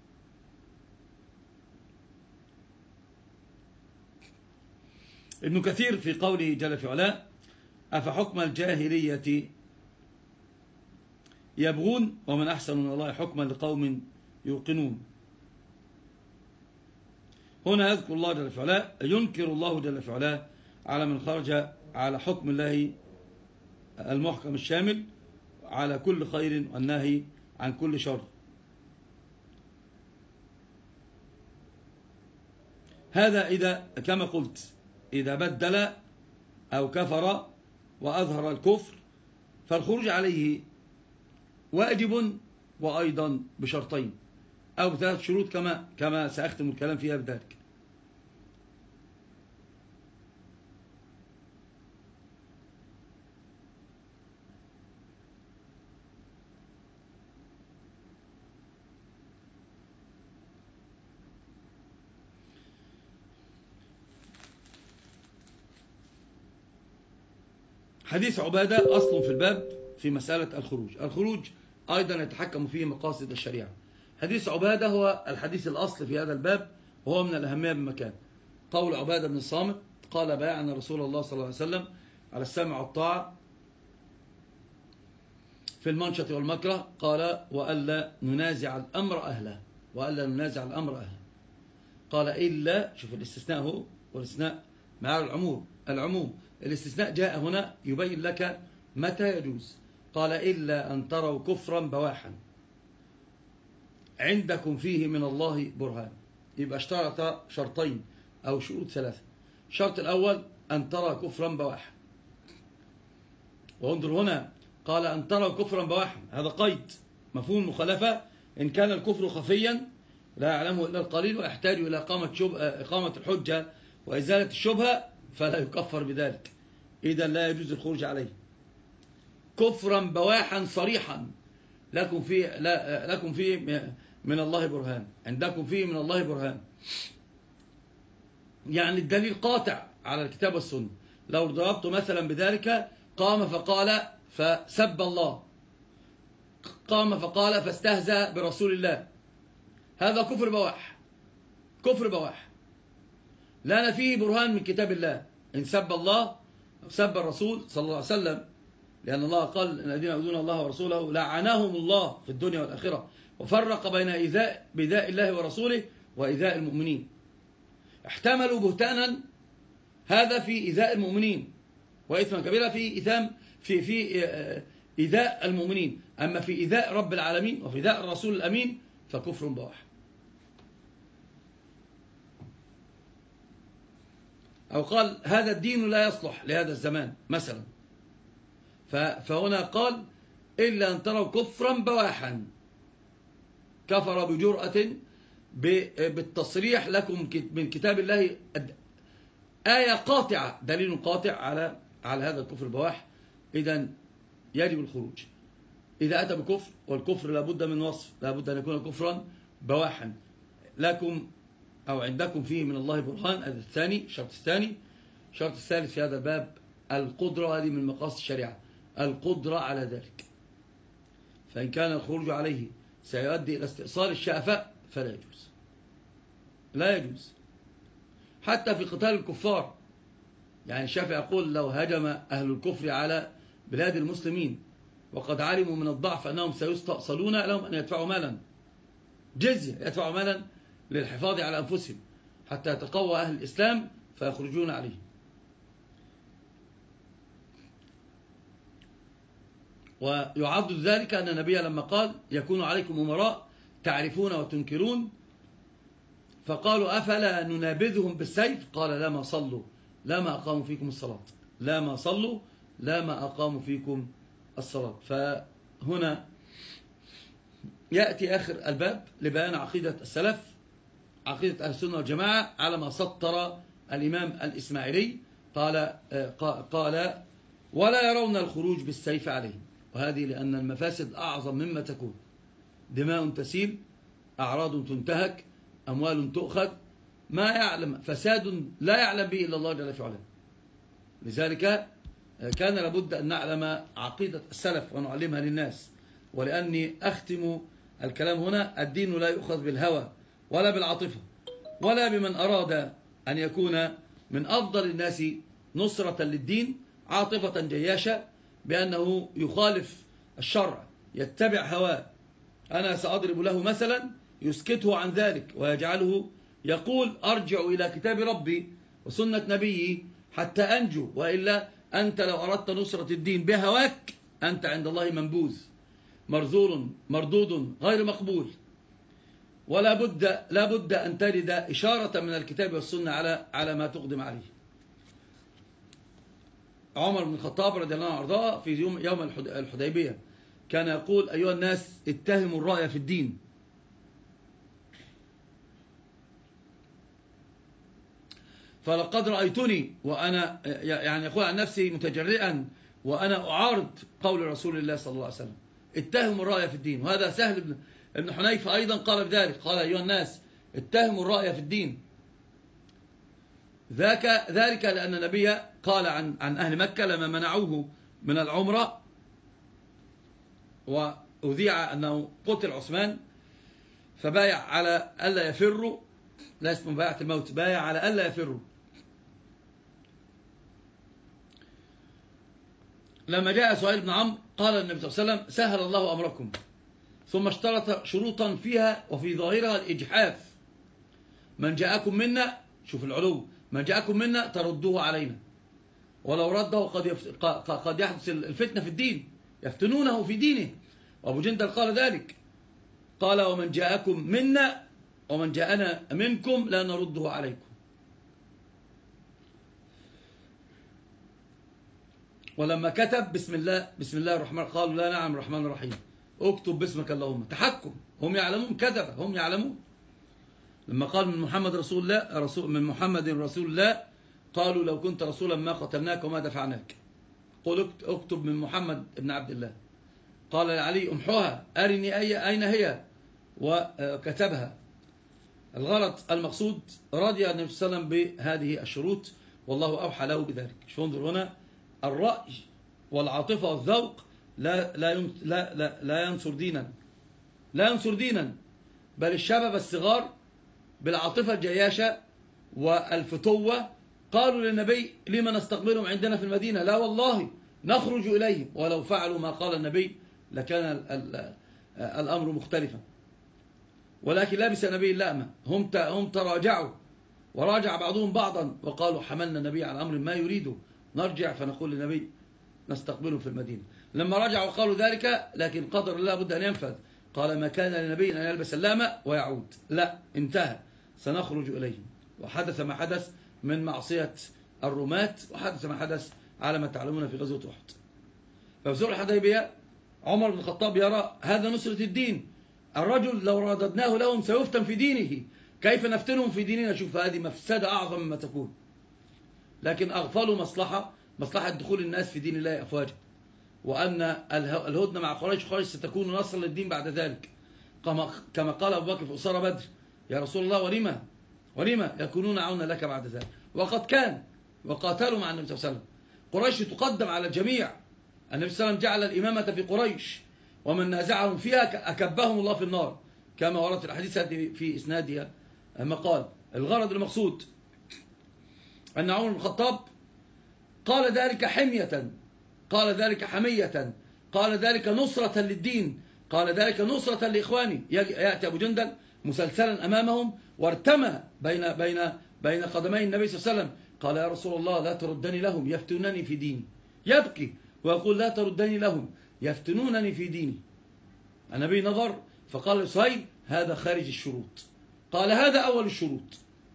ابن كثير في قوله جل في علاه: أفحكم الجاهلية يبغون ومن أحسن من الله حكما لقوم يوقنون. هنا يذكر الله جل في علاه، ينكر الله جل في علاه على من خرج على حكم الله المحكم الشامل على كل خير والنهي عن كل شر. هذا إذا كما قلت إذا بدل أو كفر وأظهر الكفر، فالخروج عليه واجب، وأيضا بشرطين أو بثلاث شروط كما سأختم الكلام فيها بذلك. حديث عبادة أصل في الباب في مسألة الخروج أيضا يتحكم فيه مقاصد الشريعة. حديث عبادة هو الحديث الأصل في هذا الباب، وهو من الأهمية بمكان. قول عبادة بن الصامت: قال: بايعنا رسول الله صلى الله عليه وسلم على السمع والطاعة في المنشط والمكره، قال: وألا ننازع الأمر أهله. قال: إلا، شوف الاستثناء هو، والاستثناء مع العموم. الاستثناء جاء هنا يبين لك متى يجوز. قال: إلا أن تروا كفرا بواحا. عندكم فيه من الله برهان. يبقى اشترط شرطين أو شروط ثلاثة. الشرط الأول أن ترى كفرا بواحا، وانظر هنا قال أن ترى كفرا بواحا، هذا قيد مفهوم المخالفة. إن كان الكفر خفيا لا يعلمه إلا القليل ويحتاج إلى إقامة الحجة وإزالة الشبهة فلا يكفر بذلك، إذا لا يجوز الخروج عليه. كفرا بواحا صريحا لكم فيه من الله برهان، عندكم فيه من الله برهان، يعني الدليل قاطع على الكتاب والسنة. لو ضربت مثلا بذلك قام فقال فسب الله، قام فقال فاستهزأ برسول الله، هذا كفر بواح، كفر بواح لا فيه برهان من كتاب الله. إن سب الله أو سب الرسول صلى الله عليه وسلم، لأن الله قال الذين يؤذون الله ورسوله لعنهم الله في الدنيا والآخرة، وفرق بين بإيذاء الله ورسوله وإيذاء المؤمنين. احتملوا بهتانا هذا في إيذاء المؤمنين وإثما كبيرا في إيذاء المؤمنين، أما في إيذاء رب العالمين وفي إيذاء الرسول الأمين فكفر بواح. أو قال هذا الدين لا يصلح لهذا الزمان مثلا، فهنا قال إلا أن تروا كفرا بواحا، كفر بجرأة بالتصريح لكم من كتاب الله آية قاطعة، دليل قاطع على هذا الكفر البواح، إذا يجب الخروج. إذا أتى بكفر، والكفر لابد من وصف، لابد أن يكون كفرا بواحا لكم أو عندكم فيه من الله برهان. هذا الثاني، الشرط الثاني. الشرط الثالث في هذا الباب القدرة، هذه من مقاصد الشريعة، القدرة على ذلك. فإن كان الخروج عليه سيؤدي إلى استئصال الشأفة فلا يجوز، لا يجوز حتى في قتال الكفار. يعني الشافعي يقول لو هجم أهل الكفر على بلاد المسلمين وقد علموا من الضعف أنهم سيستأصلون، لهم أن يدفعوا مالا جزية، يدفعوا مالا للحفاظ على أنفسهم حتى يتقوى أهل الإسلام فيخرجون عليه. ويعضد ذلك أن النبي لما قال يكون عليكم أمراء تعرفون وتنكرون، فقالوا أفلا ننابذهم بالسيف؟ قال لا ما صلوا لا ما أقاموا فيكم الصلاة، لا ما صلوا لا ما أقاموا فيكم الصلاة. فهنا يأتي آخر الباب لبيان عقيدة السلف، عقيدة أهل السنة والجماعة على ما سطر الإمام الإسماعيلي. قال ولا يرون الخروج بالسيف عليهم، وهذه لأن المفاسد أعظم مما تكون، دماء تسيل، أعراض تنتهك، أموال تؤخذ، ما يعلم فساد لا يعلم به إلا الله جل وعلا. لذلك كان لابد أن نعلم عقيدة السلف ونعلمها للناس. ولأني أختم الكلام هنا، الدين لا يؤخذ بالهوى ولا بالعاطفة ولا بمن أراد أن يكون من أفضل الناس نصرة للدين عاطفة جياشة بأنه يخالف الشرع يتبع هواه. أنا سأضرب له مثلا يسكته عن ذلك ويجعله يقول أرجع إلى كتاب ربي وسنة نبيي حتى أنجو، وإلا أنت لو أردت نصرة الدين بهواك أنت عند الله منبوذ مرذول مردود غير مقبول. لا بد أن تجد إشارة من الكتاب والسنة على ما تقدم عليه. عمر بن الخطاب رضي الله عنه وارضاه في يوم الحديبية كان يقول أيها الناس اتهموا الرأي في الدين، فلقد رأيتني وأنا يعني يقول عن نفسي متجرئا وأنا أعارض قول رسول الله صلى الله عليه وسلم، اتهموا الرأي في الدين. وهذا سهل بن حنيفة أيضا قال بذلك، قال أيها الناس اتهموا الرأي في الدين. ذلك لأن النبي قال عن أهل مكة لما منعوه من العمرة وأذيع أنه قتل عثمان فبايع على ألا يفروا، لا اسمه بايعة الموت، بايع على ألا يفروا. لما جاء سهيل بن عمرو قال النبي صلى الله عليه وسلم سهل الله أمركم، ثم اشترط شروطا فيها وفي ظاهرها الإجحاف، من جاءكم منا، شوف العلو، من جاءكم منا تردوه علينا، ولو رده قد يحدث الفتنة في الدين، يفتنونه في دينه، وأبو جندل قال ذلك. قال ومن جاءكم منا ومن جاءنا منكم لا نرده عليكم. ولما كتب بسم الله الرحمن قالوا لا نعم الرحمن الرحيم اكتب باسمك اللهم. تحكم، هم يعلمون، كذب هم يعلمون. لما قال من محمد رسول الله من محمد رسول الله قالوا لو كنت رسولا ما قتلناك وما دفعناك. قل اكتب من محمد ابن عبد الله. قال لعلي امحوها أرني أين هي، وكتبها. الغرض المقصود رضي النبي صلى الله عليه وسلم بهذه الشروط والله أوحى له بذلك. شوف انظر هنا الرأي والعاطفة والذوق لا ينصر دينا، لا ينصر دينا، بل الشباب الصغار بالعاطفة الجياشة والفتوة قالوا للنبي لما نستقبلهم عندنا في المدينة؟ لا والله نخرج إليهم، ولو فعلوا ما قال النبي لكان الأمر مختلفا. ولكن لبس النبي اللأمة، هم تراجعوا وراجع بعضهم بعضا وقالوا حملنا النبي على أمر ما يريده، نرجع فنقول للنبي نستقبلهم في المدينة. لما رجعوا وقالوا ذلك لكن قدر الله بد أن ينفذ. قال ما كان للنبي أن يلبس اللامة ويعود، لا انتهى، سنخرج إليهم. وحدث ما حدث من معصية الرماة، وحدث ما حدث على ما تعلمون في غزوة أحد. ففي سورة الحديبية عمر بن الخطاب يرى هذا نصرة الدين. الرجل لو رددناه لهم سيفتن في دينه، كيف نفتنهم في ديننا؟ شوف هذه مفسدة أعظم مما تكون. لكن أغفلوا مصلحة دخول الناس في دين الله أفواجا، وأن الهدنة مع قريش ستكون نصر للدين بعد ذلك، كما قال أبو بكر في أسارة بدر يا رسول الله ولما يكونون عونا لك بعد ذلك. وقد كان وقاتلوا مع النبي صلى الله عليه وسلم. قريش تقدم على الجميع. النبي صلى الله عليه وسلم جعل الإمامة في قريش، ومن نازعهم فيها أكبهم الله في النار، كما ورد في الحديث في إسنادها مقال. الغرض المقصود أن عمر بن الخطاب قال ذلك حمية، قال ذلك حمية، قال ذلك نصرة للدين، قال ذلك نصرة لإخواني. يأتي أبو جندل مسلسلا أمامهم وارتمى بين قدمي النبي صلى الله عليه وسلم، قال يا رسول الله لا تردني لهم يفتنونني في ديني. يبكي ويقول لا تردني لهم يفتنونني في ديني. النبي نظر فقال لصهيب هذا خارج الشروط. قال هذا أول الشروط.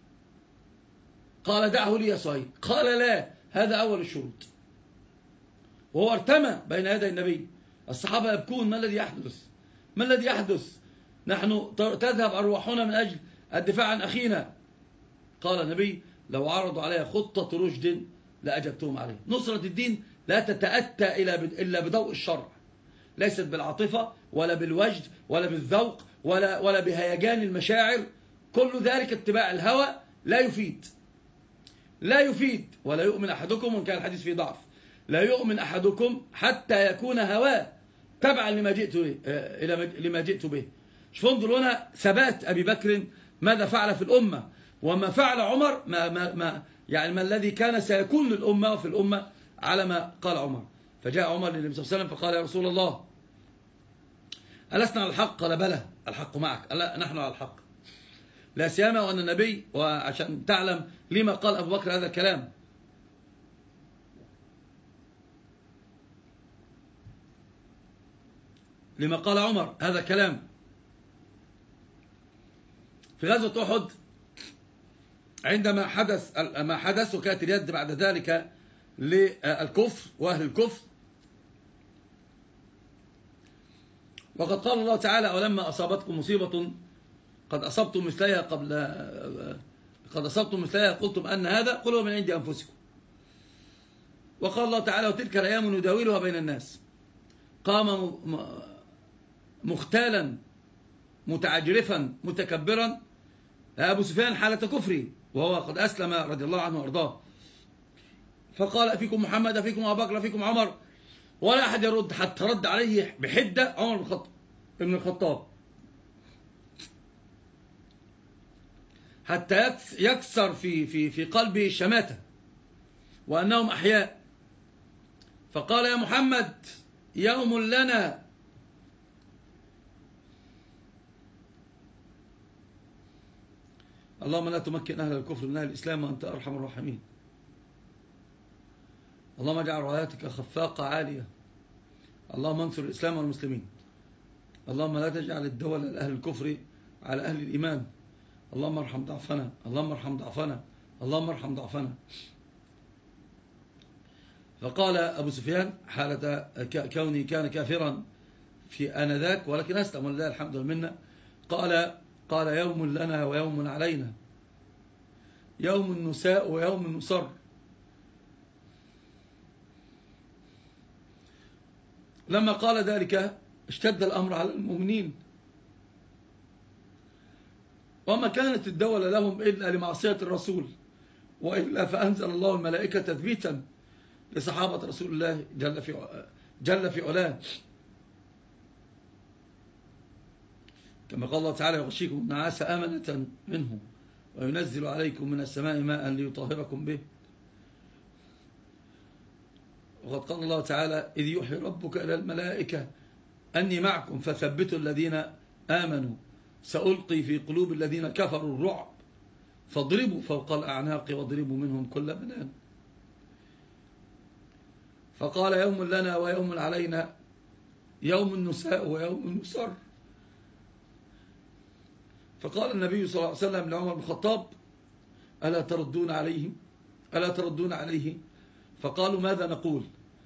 قال دعه لي يا صهيب. قال لا هذا أول الشروط. وهو ارتمى بين يدي النبي. الصحابة يبكون ما الذي يحدث؟ ما الذي يحدث؟ نحن تذهب أرواحنا من أجل الدفاع عن أخينا. قال النبي لو عرضوا علي خطة رشد لأجبتهم عليه. نصرة الدين لا تتأتى إلا بضوء الشرع، ليست بالعاطفة ولا بالوجد ولا بالذوق ولا بهيجان المشاعر. كل ذلك اتباع الهوى لا يفيد ولا يؤمن أحدكم، وإن كان الحديث فيه ضعف، لا يؤمن أحدكم حتى يكون هواه تبعا لما جئت به. شوف انظر هنا ثبات أبي بكر ماذا فعل في الأمة، وما فعل عمر ما الذي كان سيكون للأمة وفي الأمة على ما قال عمر. فجاء عمر للنبي صلى الله عليه وسلم فقال يا رسول الله ألسنا على الحق؟ قال بلى الحق معك. لا نحن على الحق، لا سيما وأن النبي، وعشان تعلم لما قال أبو بكر هذا الكلام. لما قال عمر هذا الكلام في غزوة أحد عندما حدث ما حدث، وكانت اليد بعد ذلك للكفر وأهل الكفر. وقد قال الله تعالى ولما أصابتكم مصيبة قد أصبتم مثلها قلتم أن هذا قل هو من عند أنفسكم. وقال الله تعالى وتلك الأيام نداولها بين الناس. قام مختالا متعجرفا متكبرا أبو سفيان حالة كفره وهو قد أسلم رضي الله عنه وأرضاه، فقال أفيكم محمد أفيكم أبو بكر أفيكم عمر، ولا أحد يرد، حتى رد عليه بحدة عمر بن الخطاب حتى يكسر في قلبه الشماتة وأنهم أحياء. فقال يا محمد يوم لنا اللهم لا تمكن أهل الكفر من أهل الإسلام وأنت أرحم الراحمين. اللهم اجعل راياتك خفاقة عالية. اللهم انصر الإسلام والمسلمين. اللهم لا تجعل الدول لأهل الكفر على أهل الإيمان. اللهم ارحم ضعفنا، اللهم ارحم ضعفنا، اللهم ارحم ضعفنا. فقال أبو سفيان حالة كوني كان كافرا في آنذاك ولكن أسلم ولله الحمد والمنة، قال يوم لنا ويوم علينا، يوم نساء ويوم نصر. لما قال ذلك اشتد الأمر على المؤمنين، وما كانت الدولة لهم إلا لمعصية الرسول، وإلا فأنزل الله الملائكة تثبيتا لصحابة رسول الله جل في علاه، كما قال الله تعالى يغشيكم النعاس أمنة منه وينزل عليكم من السماء ماء ليطهركم به. وقد قال الله تعالى إذ يوحي ربك إلى الملائكة أني معكم فثبتوا الذين آمنوا سألقي في قلوب الذين كفروا الرعب فاضربوا فوق الأعناق واضربوا منهم كل بنان. فقال يوم لنا ويوم علينا، يوم نساء ويوم نصر. فقال النبي صلى الله عليه وسلم لعمر بن الخطاب ألا تردون عليهم، ألا تردون عليه؟ فقالوا ماذا نقول؟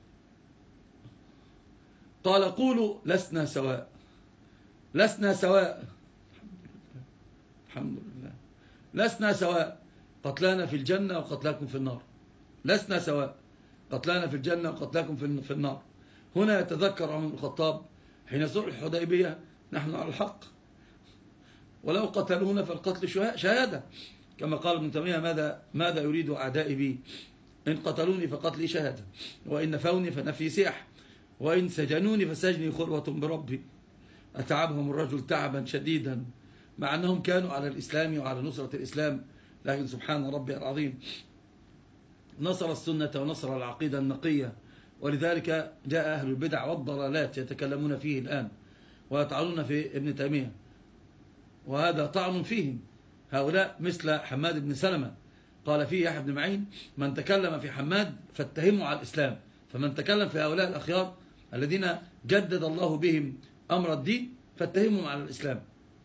قال قولوا لسنا سواء، لسنا سواء، الحمد لله، لسنا سواء، قتلانا في الجنة وقتلاكم في النار، لسنا سواء، قتلانا في الجنة وقتلاكم في النار. هنا يتذكر عمر بن الخطاب حين صلح الحديبية نحن على الحق، ولو قتلونا فالقتل شهادة، كما قال ابن تيمية ماذا يريد أعدائي بي؟ إن قتلوني فقتلي شهادة، وإن نفوني فنفي سيح، وإن سجنوني فسجني خلوة بربي. أتعبهم الرجل تعبا شديدا مع أنهم كانوا على الإسلام وعلى نصرة الإسلام، لكن سبحان ربي العظيم نصر السنة ونصر العقيدة النقية. ولذلك جاء أهل البدع والضلالات يتكلمون فيه الآن ويطعنون في ابن تيمية، وهذا طعن فيهم. هؤلاء مثل حماد بن سلمة قال فيه يحيى بن معين من تكلم في حماد فاتهموا على الإسلام، فمن تكلم في هؤلاء الأخيار الذين جدد الله بهم أمر الدين فاتهمهم على الإسلام.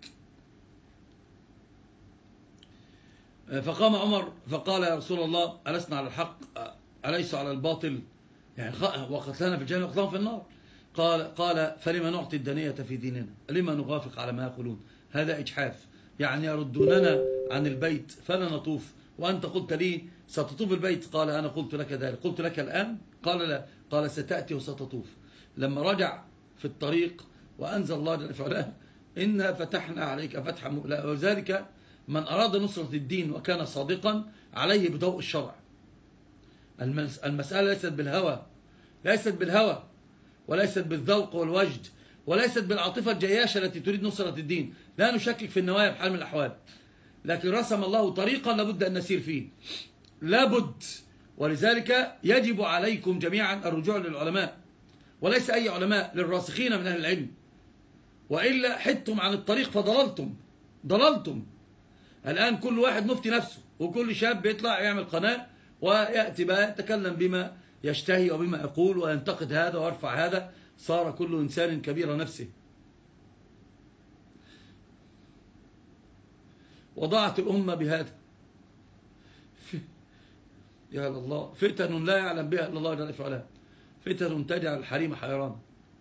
فقام عمر فقال يا رسول الله ألسنا على الحق أليس على الباطل؟ يعني وقتلنا في الجنة وقتلهم في النار. قال فلما نعطي الدنية في ديننا، لما نغافق على ما يقولون؟ هذا إجحاف، يعني يردوننا عن البيت فلا نطوف، وأنت قلت لي ستطوف البيت. قال أنا قلت لك ذلك، قلت لك الآن؟ قال لا، قال ستأتي وستطوف. لما رجع في الطريق وأنزل الله جل وعلا إنا فتحنا عليك فتحا مبينا، وذلك من أراد نصرة الدين وكان صادقا عليه بضوء الشرع. المسألة ليست بالهوى، ليست بالهوى، وليست بالذوق والوجد، وليست بالعاطفة الجياشة التي تريد نصرة الدين. لا نشكك في النوايا بحال من الأحوال، لكن رسم الله طريقا لابد أن نسير فيه، لابد. ولذلك يجب عليكم جميعا الرجوع للعلماء، وليس أي علماء، للراسخين من أهل العلم، وإلا حدتم عن الطريق ضللتم. الآن كل واحد مفتي نفسه، وكل شاب بيطلع يعمل قناة ويأتي بقى يتكلم بما يشتهي وبما يقول وينتقد هذا ويرفع هذا، صار كل إنسان كبير نفسه. وضاعت الأمة بهذا. يا الله، فتن لا يعلم بها إلا الله جل وعلا، فتن تجعل الحريم حيران.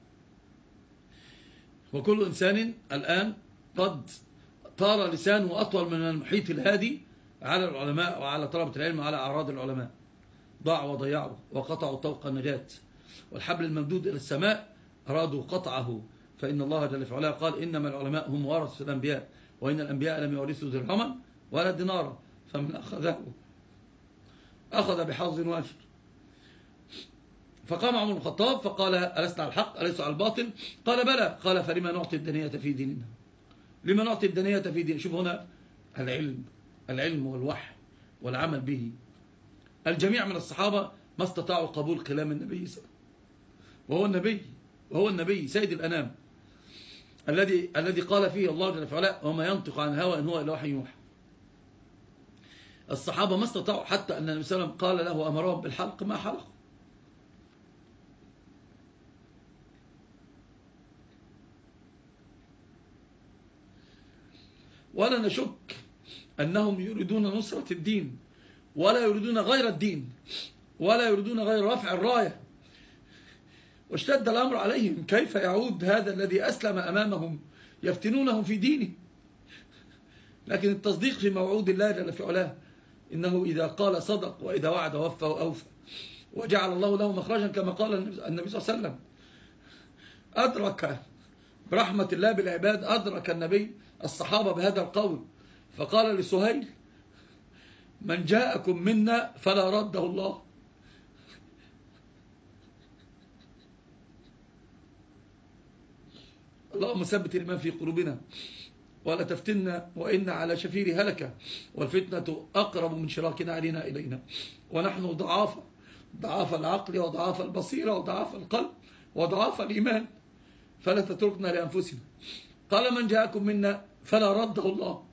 وكل إنسان الآن قد طال لسانه أطول من المحيط الهادي على العلماء وعلى طلبة العلم وعلى أعراض العلماء. ضاعوا وضيعوا وقطعوا طوق النجاة، والحبل الممدود إلى السماء أرادوا قطعه، فإن الله جل وعلا قال إنما العلماء هم ورثة الأنبياء، وإن الأنبياء لم يورثوا درهما ولا دينارا، فمن أخذه أخذ بحظ وافر. فقام عمر بن الخطاب فقال ألسنا على الحق أليس على الباطل؟ قال بلى. قال فلما نعطي الدنية في ديننا، لما نعطي الدنية في ديننا؟ شوف هنا العلم والوحي والعمل به. الجميع من الصحابة ما استطاعوا قبول كلام النبي صلى الله عليه وسلم، وهو النبي سيد الأنام الذي قال فيه الله جل وعلا وما ينطق عن الهوى إن هو إلا وحي يوحى. الصحابة ما استطاعوا، حتى أن النبي صلى الله عليه وسلم قال له أمرهم بالحلق ما حلقوا. ولا نشك أنهم يريدون نصرة الدين، ولا يريدون غير الدين، ولا يريدون غير رفع الراية. واشتد الأمر عليهم، كيف يعود هذا الذي أسلم أمامهم يفتنونه في دينه؟ لكن التصديق في موعود الله جل في علاه، إنه إذا قال صدق، وإذا وعد وفى وأوفى، وجعل الله له مخرجا كما قال النبي صلى الله عليه وسلم. أدرك برحمة الله بالعباد، أدرك النبي الصحابة بهذا القول، فقال لسهيل: من جاءكم منا فلا رده الله. اللهم ثبت الإيمان في قلوبنا ولا تفتنا، وإن على شفير هلكة، والفتنة أقرب من شراكنا علينا إلينا، ونحن ضعاف العقل وضعاف البصيرة وضعاف القلب وضعاف الإيمان، فلا تتركنا لأنفسنا. قال: من جاءكم منا فلا رده الله،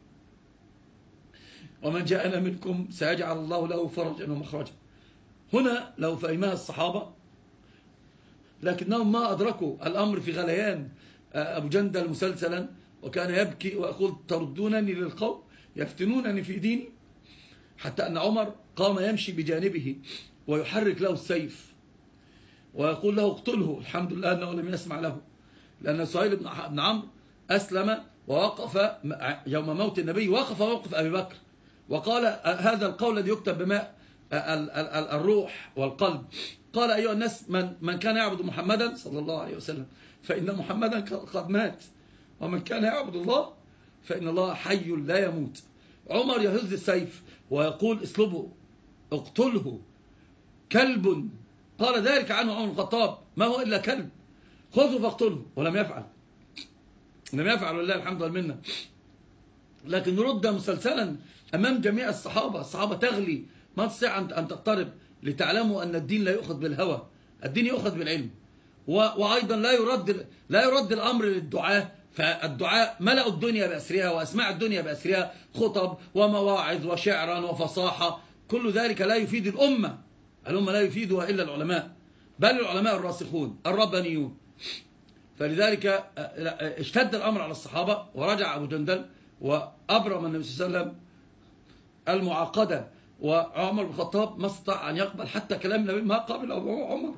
ومن جاءنا منكم سيجعل الله له فرجا ومخرجا. هنا لو فهمها الصحابة، لكنهم ما أدركوا الأمر في غليان أبو جندل مسلسلا، وكان يبكي ويقول: تردونني للقوم يفتنونني في ديني، حتى أن عمر قام يمشي بجانبه ويحرك له السيف ويقول له: اقتله. الحمد لله أنه لم يسمع له، لأن سهيل بن عمرو أسلم ووقف يوم موت النبي، وقف موقف أبي بكر وقال هذا القول الذي يكتب بماء الروح والقلب. قال: أيها الناس، من كان يعبد محمدا صلى الله عليه وسلم فإن محمدا قد مات، ومن كان يعبد الله فإن الله حي لا يموت. عمر يهز السيف ويقول: اسلبه، اقتله، كلب. قال ذلك عنه عمر الخطاب: ما هو إلا كلب، خذه فاقتله. ولم يفعل، لم يفعل، ولله الحمد والمنه. لكن رد مسلسلا أمام جميع الصحابة تغلي، ما تستطيع أن تقترب، لتعلموا أن الدين لا يؤخذ بالهوى، الدين يؤخذ بالعلم. وأيضا لا يرد الأمر للدعاة، فالدعاء ملأوا الدنيا بأسرها وأسماع الدنيا بأسرها، خطب ومواعظ وشعرا وفصاحة، كل ذلك لا يفيد الأمة لا يفيدها إلا العلماء، بل العلماء الراسخون الربانيون. فلذلك اشتد الأمر على الصحابة، ورجع أبو جندل وأبرم النبي صلى الله عليه وسلم المعاقدة، وعمر بن الخطاب ما استطاع أن يقبل حتى كلام النبي، ما قابل أبو عمر.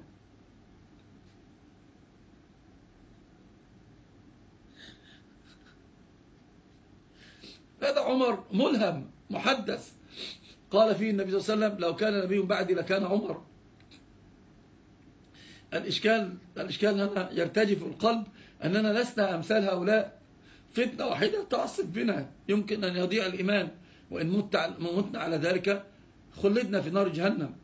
هذا عمر ملهم محدث، قال فيه النبي صلى الله عليه وسلم: لو كان نبي بعدي لكان عمر. الإشكال هنا يرتجف القلب أننا لسنا أمثال هؤلاء، فتنة واحدة تعصف بنا يمكن أن يضيع الإيمان، وإن متنا على ذلك خلدنا في نار جهنم.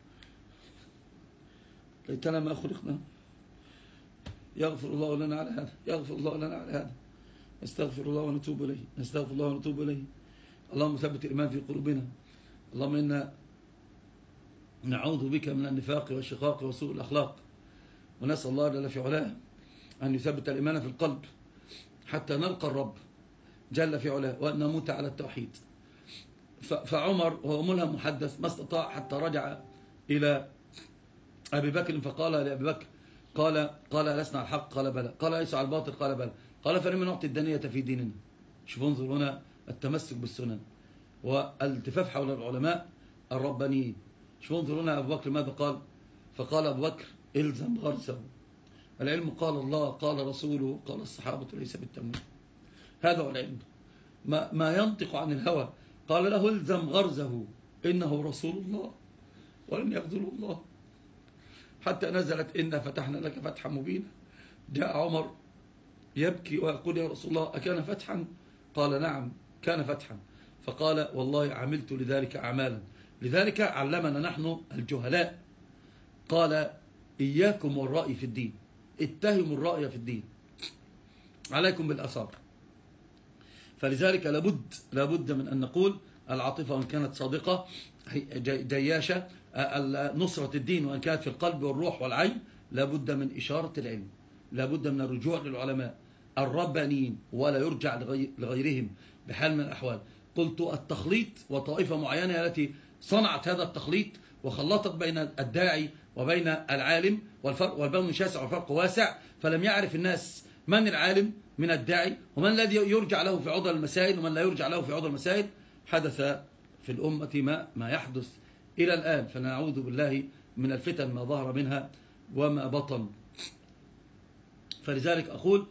ليتنا ما خلقنا. يغفر الله لنا على هذا، يغفر الله لنا على هذا. نستغفر الله ونتوب إليه، نستغفر الله ونتوب إليه. اللهم ثبت الإيمان في قلوبنا. اللهم إنا نعوذ بك من النفاق والشقاق وسوء الأخلاق، ونسأل الله جل في علاه أن يثبت الإيمان في القلب حتى نلقى الرب جل في علاه، وأن نموت على التوحيد. فعمر وهو ملهم محدث ما استطاع، حتى رجع إلى أبي بكر فقال لأبي بكر: قال ألسنا على الحق؟ قال بلى. قال ليس على الباطل؟ قال بلى. قال: فلما نعطي الدنية في ديننا؟ شوف، انظر هنا التمسك بالسنن والالتفاف حول العلماء الربانيين. شوف انظر هنا أبو بكر ماذا قال. فقال أبو بكر: إلزم غرسه، العلم قال الله قال رسوله قال الصحابة ليس بالتمويه. هذا هو العلم، ما ينطق عن الهوى. قال له: إلزم غرزه، إنه رسول الله ولن يخذله الله. حتى نزلت: إنا فتحنا لك فتحا مبينا. جاء عمر يبكي ويقول: يا رسول الله، أكان فتحا؟ قال: نعم كان فتحا. فقال: والله عملت لذلك أعمالا. لذلك علمنا نحن الجهلاء، قال: إياكم والرأي في الدين، اتهموا الرأي في الدين، عليكم بالأثار. فلذلك لابد من أن نقول العاطفة وإن كانت صادقة جياشة، نصرة الدين وإن كانت في القلب والروح والعين، لابد من إشارة العلم، لابد من الرجوع للعلماء الربانيين، ولا يرجع لغيرهم بحال من الأحوال. قلت: التخليط وطائفة معينة التي صنعت هذا التخليط وخلطت بين الداعي وبين العالم، والبون شاسع والفرق واسع، فلم يعرف الناس من العالم من الداعي، ومن الذي يرجع له في عضل المسائل ومن لا يرجع له في عضل المسائل. حدث في الأمة ما يحدث إلى الآن، فنعوذ بالله من الفتن ما ظهر منها وما بطن. فلذلك أقول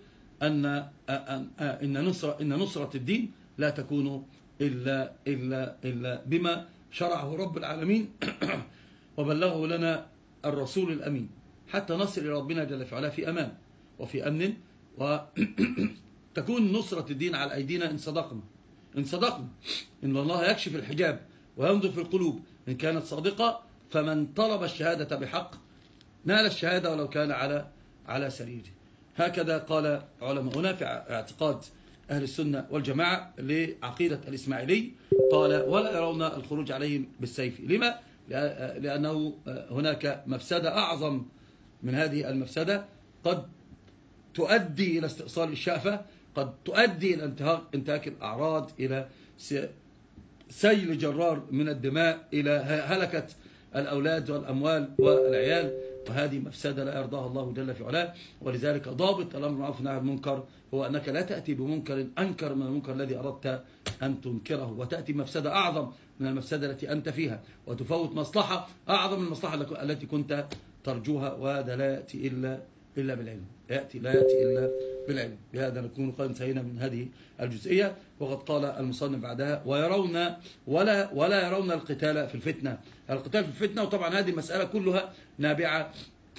إن نصرة الدين لا تكون إلا بما شرعه رب العالمين وبلغه لنا الرسول الأمين، حتى نصل إلى ربنا جل في علاه في أمان وفي أمن، وتكون نصرة الدين على أيدينا إن صدقنا. إن الله يكشف الحجاب وينظر في القلوب، إن كانت صادقة فمن طلب الشهادة بحق نال الشهادة ولو كان على سريره. هكذا قال علماؤنا في اعتقاد أهل السنة والجماعة لعقيدة الإسماعيلي، قال ولا يرون الخروج عليهم بالسيف. لما؟ لأنه هناك مفسدة أعظم من هذه المفسدة، قد تؤدي إلى استئصال الشأفة، قد تؤدي إلى انتهاك الأعراض، إلى سيل جرار من الدماء، إلى هلكة الأولاد والأموال والعيال، وهذه مفسدة لا يرضاها الله جل في علاه. ولذلك ضابط الأمر بالمعروف والنهي عن المنكر هو أنك لا تأتي بمنكر أنكر من المنكر الذي أردت أن تنكره، وتأتي مفسدة أعظم من المفسدة التي أنت فيها، وتفوت مصلحة أعظم من المصلحة التي كنت ترجوها. وهذا لا يأتي إلا بالعلم، لا يأتي إلا بالعلم. بهذا نكون قد انتهينا من هذه الجزئية. وقد قال المصنف بعدها ويرون ولا يرون القتال في الفتنة. القتال في الفتنة، وطبعا هذه المسألة كلها نابعة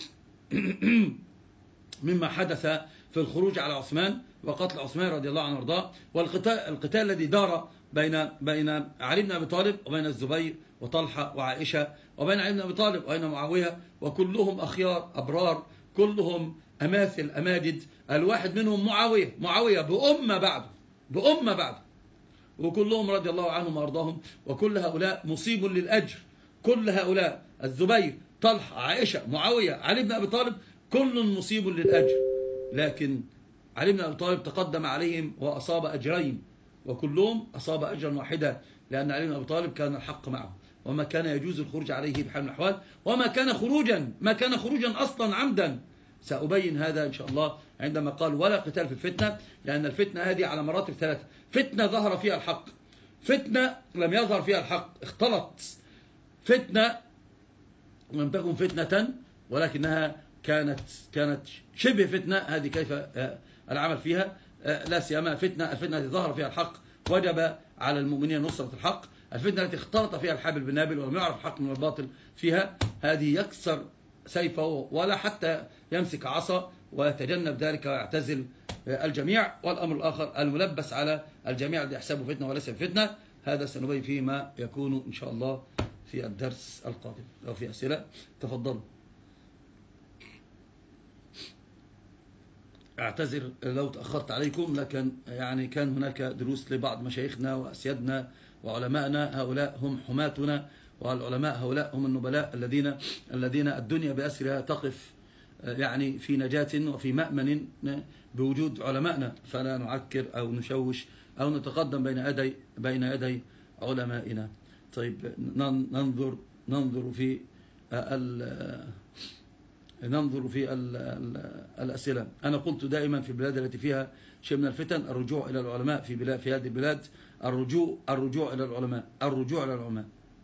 مما حدث في الخروج على عثمان وقتل عثمان رضي الله عنه وارضاه، والقتال الذي دار بين علي بن أبي طالب وبين الزبير وطلحة وعائشة، وبين علي بن أبي طالب وبين معاوية، وكلهم أخيار أبرار، كلهم أماثل أماجد. الواحد منهم معاوية بأمة بعده، وكلهم رضي الله عنهم وارضاهم، وكل هؤلاء مصيب للأجر. كل هؤلاء الزبير، طلحة، عائشة، معاوية، علي بن أبي طالب، كل مصيب للأجر. لكن علي بن أبي طالب تقدم عليهم وأصاب أجرين، وكلهم أصاب أجرا واحدا، لأن علي بن أبي طالب كان الحق معه، وما كان يجوز الخروج عليه بحال من الأحوال، وما كان خروجا أصلا عمدا. سأبين هذا إن شاء الله عندما قال ولا قتال في الفتنة، لأن الفتنة هذه على مراتب ثلاثة: فتنة ظهر فيها الحق، فتنة لم يظهر فيها الحق اختلط، فتنة لم تكن فتنة ولكنها كانت شبه فتنة. هذه كيف العمل فيها؟ لا سيما الفتنة التي ظهر فيها الحق وجب على المؤمنين نصرة الحق. الفتنة التي اختلط فيها الحابل بالنابل ولم يعرف الحق من الباطل فيها، هذه يكسر سيفه ولا حتى يمسك عصا، ويتجنب ذلك ويعتزل الجميع. والأمر الآخر الملبس على الجميع الذي يحسبه فتنة وليس فتنة. هذا سنبين فيه ما يكون إن شاء الله في الدرس القادم. لو في أسئلة تفضلوا. اعتذر لو تأخرت عليكم، لكن يعني كان هناك دروس لبعض مشايخنا وأسيادنا وعلماءنا، هؤلاء هم حماتنا، والعلماء هؤلاء هم النبلاء الذين الدنيا بأسرها تقف يعني في نجاة وفي مأمن بوجود علمائنا، فلا نعكر أو نشوش أو نتقدم بين يدي علمائنا. طيب ننظر في الأسئلة. أنا قلت دائما في البلاد التي فيها شيء من الفتن الرجوع إلى العلماء. في هذه البلاد الرجوع إلى العلماء.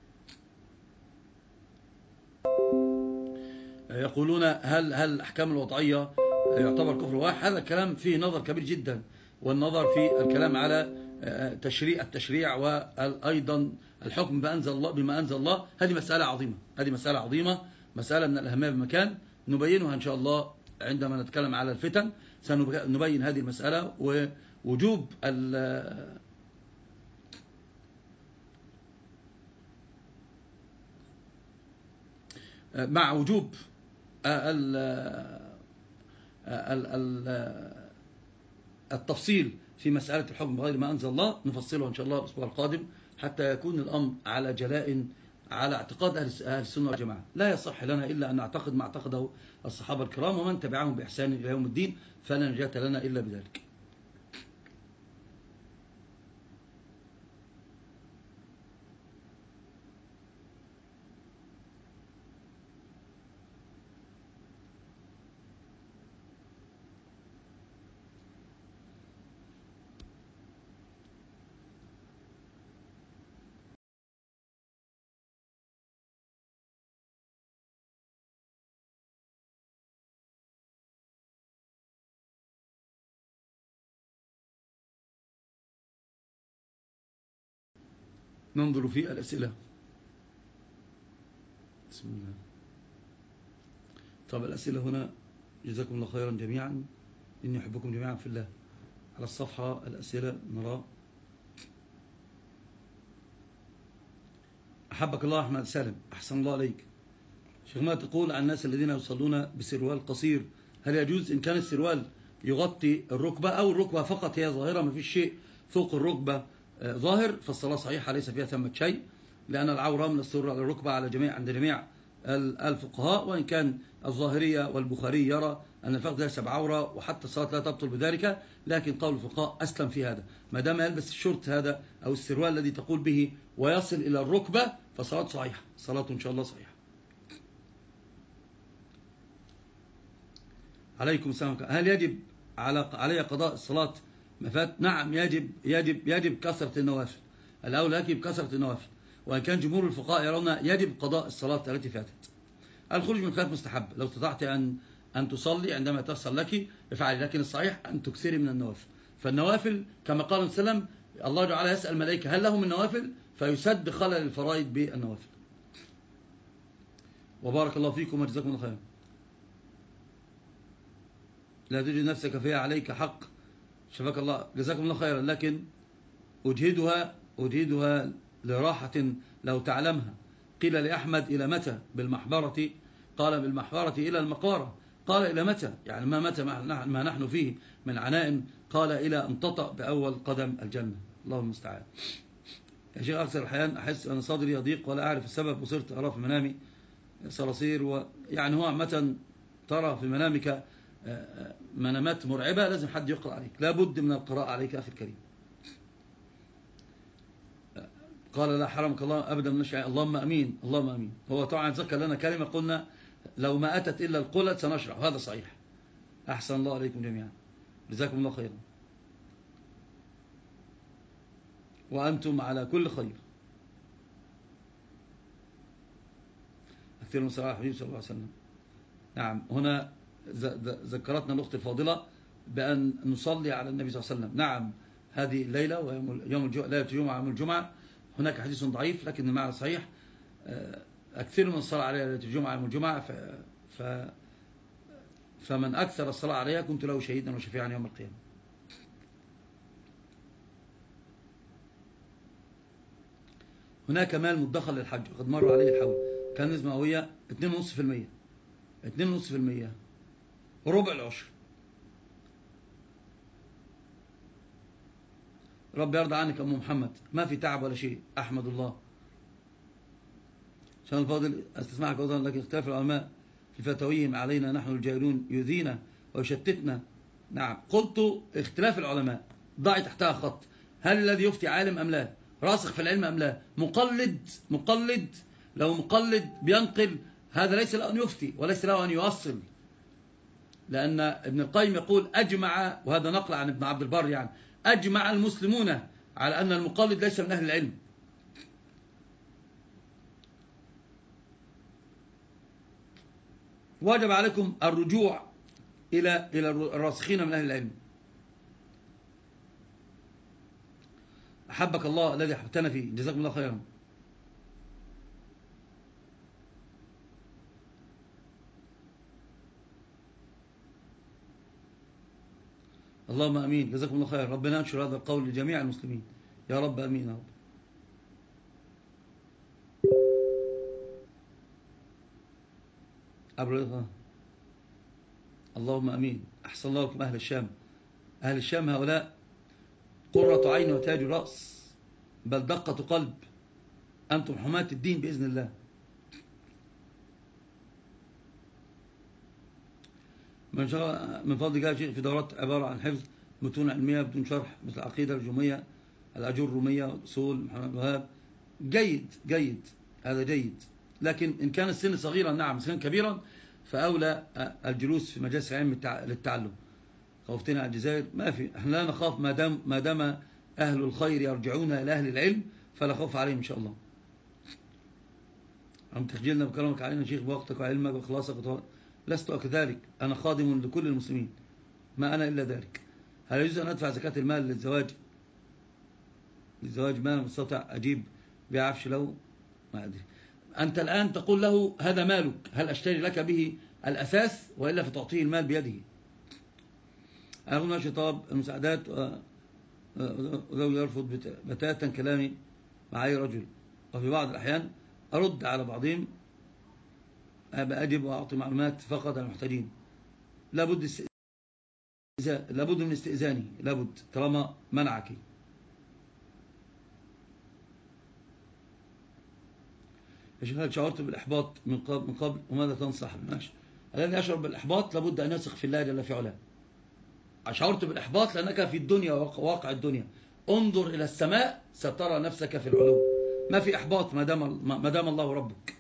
يقولون هل الأحكام الوضعية يعتبر كفر واحد؟ هذا الكلام فيه نظر كبير جدا، والنظر في الكلام على التشريع وأيضا الحكم بما أنزل الله، هذه مسألة عظيمة، مسألة من الأهمية بمكان، نبينها إن شاء الله عندما نتكلم على الفتن. سنبين هذه المسألة ووجوب مع وجوب التفصيل في مسألة الحكم بغير ما أنزل الله، نفصله إن شاء الله الأسبوع القادم، حتى يكون الأمر على جلاء على اعتقاد أهل السنة والجماعة. لا يصح لنا إلا أن نعتقد ما اعتقده الصحابة الكرام ومن تبعهم بإحسان إلى يوم الدين، فلا نجاة لنا إلا بذلك. ننظر في الأسئلة. بسم الله. طب الأسئلة هنا، جزاكم الله خيرا جميعا، إني أحبكم جميعا في الله. على الصفحة الأسئلة نرى. أحبك الله أحمد سالم، أحسن الله عليك. شيخ ما تقول عن الناس الذين يصلون بسروال قصير، هل يجوز إن كان السروال يغطي الركبة أو الركبة فقط هي ظاهرة ما فيش شيء فوق الركبة ظاهر، فالصلاة صحيحة ليس فيها ثمة شيء، لأن العورة من السر على الركبة عند جميع الفقهاء، وإن كان الظاهرية والبخاري يرى أن الفخذ ليس بعورة وحتى الصلاة لا تبطل بذلك، لكن قول الفقهاء أسلم في هذا، ما دام يلبس الشورت هذا أو السروال الذي تقول به ويصل إلى الركبة فصلاة صحيحة، صلاة إن شاء الله صحيحة. عليكم السلام. هل يجب علي قضاء الصلاة ما فات؟ نعم، يجب كثرة النوافل، الأولى يجب كثرة النوافل، وإن كان جمهور الفقهاء يرون يجب قضاء الصلاة التي فاتت. الخروج من الخلاف مستحب، لو استطعت أن تصلي عندما تحصل لك افعلي، لكن الصحيح أن تكثري من النوافل. فالنوافل كما قال صلى الله عليه وسلم، الله تعالى يسأل الملائكة هل لهم من نوافل، فيسد خلل الفرائض بالنوافل. وبارك الله فيكم وجزاكم الله خيرا. لا تجد نفسك فيها عليك حق، شفاك الله، جزاكم الله خيرا، لكن أجهدها لراحة لو تعلمها. قيل لأحمد إلى متى بالمحبرة؟ قال بالمحبرة إلى المقبرة. قال إلى متى؟ يعني ما متى ما نحن فيه من عناء؟ قال إلى أن تطأ بأول قدم الجنة. الله المستعان. يا شيخ أكثر الأحيان أحس أن صدري يضيق ولا أعرف السبب، وصرت أرى في منامي صراصير يعني هو عامة ترى في منامك منامات مرعبة، لازم حد يقرأ عليك، لابد من القراءة عليك أخي الكريم. قال لا حرمك الله أبدا من الشيء، اللهم أمين اللهم أمين. هو طبعا ذكر لنا كلمة قلنا لو ما أتت إلا القلة سنشرح، وهذا صحيح. أحسن الله عليكم جميعا، جزاكم الله خيرا، وأنتم على كل خير. أكثر من صلاة الحبيب صلى الله عليه وسلم. نعم، هنا ذكرتنا الأخت الفاضلة بأن نصلي على النبي صلى الله عليه وسلم. نعم، هذه الليلة ليلة الجمعة يوم الجمعة، هناك حديث ضعيف لكن المعنى صحيح. أكثر من الصلاة على ليلة الجمعة يوم الجمعة، فمن أكثر الصلاة عليها كنت له شهيدا وشفيعا يوم القيامة. هناك مال مدخر للحج وقد مر عليه الحول، كان نسبة مئوية 2.5%، 2.5%، ربع العشر. رب يرضى عنك أم محمد، ما في تعب ولا شيء، أحمد الله. شان الفاضل استسمعك أيضا، لكن اختلاف العلماء في فتاويهم علينا نحن الجاهلون يؤذينا ويشتتنا. نعم، قلت اختلاف العلماء، ضع تحتها خط، هل الذي يفتي عالم أم لا، راسخ في العلم أم لا، مقلد. لو مقلد بينقل، هذا ليس له أن يفتي وليس له أن يوصل، لأن ابن القيم يقول أجمع، وهذا نقل عن ابن عبد البر، يعني أجمع المسلمون على أن المقلد ليس من أهل العلم. واجب عليكم الرجوع إلى الراسخين من أهل العلم. أحبك الله الذي أحببتنا فيه، جزاكم الله خيرا. اللهم أمين، جزاكم الله خيرا، ربنا ينشر هذا القول لجميع المسلمين يا رب، أمين يا رب. اللهم أمين. أحسن الله لكم أهل الشام. أهل الشام هؤلاء قرة عين وتاج رأس، بل دقة قلب، أنتم حماة الدين بإذن الله. من فضل جاء شيخ في دورات عبارة عن حفظ متون علمية بدون شرح، مثل العقيدة الجمية، الأجور الرومية، والأصول محمد الوهاب. جيد، هذا جيد، لكن إن كان السن صغيرا، نعم، سن كبيرا فأولى الجلوس في مجالس العلم للتعلم. خوفتنا على الجزائر، ما في، احنا لا نخاف ما دام أهل الخير يرجعون إلى أهل العلم فلا خوف عليهم إن شاء الله. عم تخجلنا بكرمك علينا شيخ، بوقتك وعلمك وخلاصك لست كذلك، أنا خادم لكل المسلمين، ما أنا إلا ذلك. هل يجوز أن أدفع زكاة المال للزواج؟ مال مستطع أجيب بيعرفش لو ما أدري. أنت الآن تقول له هذا مالك، هل أشتري لك به الأثاث وإلا فتعطيه المال بيده؟ أنا أقول ماشي طلب المساعدات وزوجي يرفض بتاتا كلامي مع أي رجل، وفي بعض الأحيان أرد على بعضهم بأجب وأعطي معلومات فقط على المحتاجين. لابد من استئذاني، لابد طالما منعك. يا شيخ هل شعرت بالإحباط من قبل وماذا تنصح؟ ماشي. الذي يشعر بالإحباط لابد أن يثق في الله جل في علاه. شعرت بالإحباط لأنك في الدنيا واقع الدنيا، انظر إلى السماء سترى نفسك في العلو. ما في إحباط ما دام الله ربك.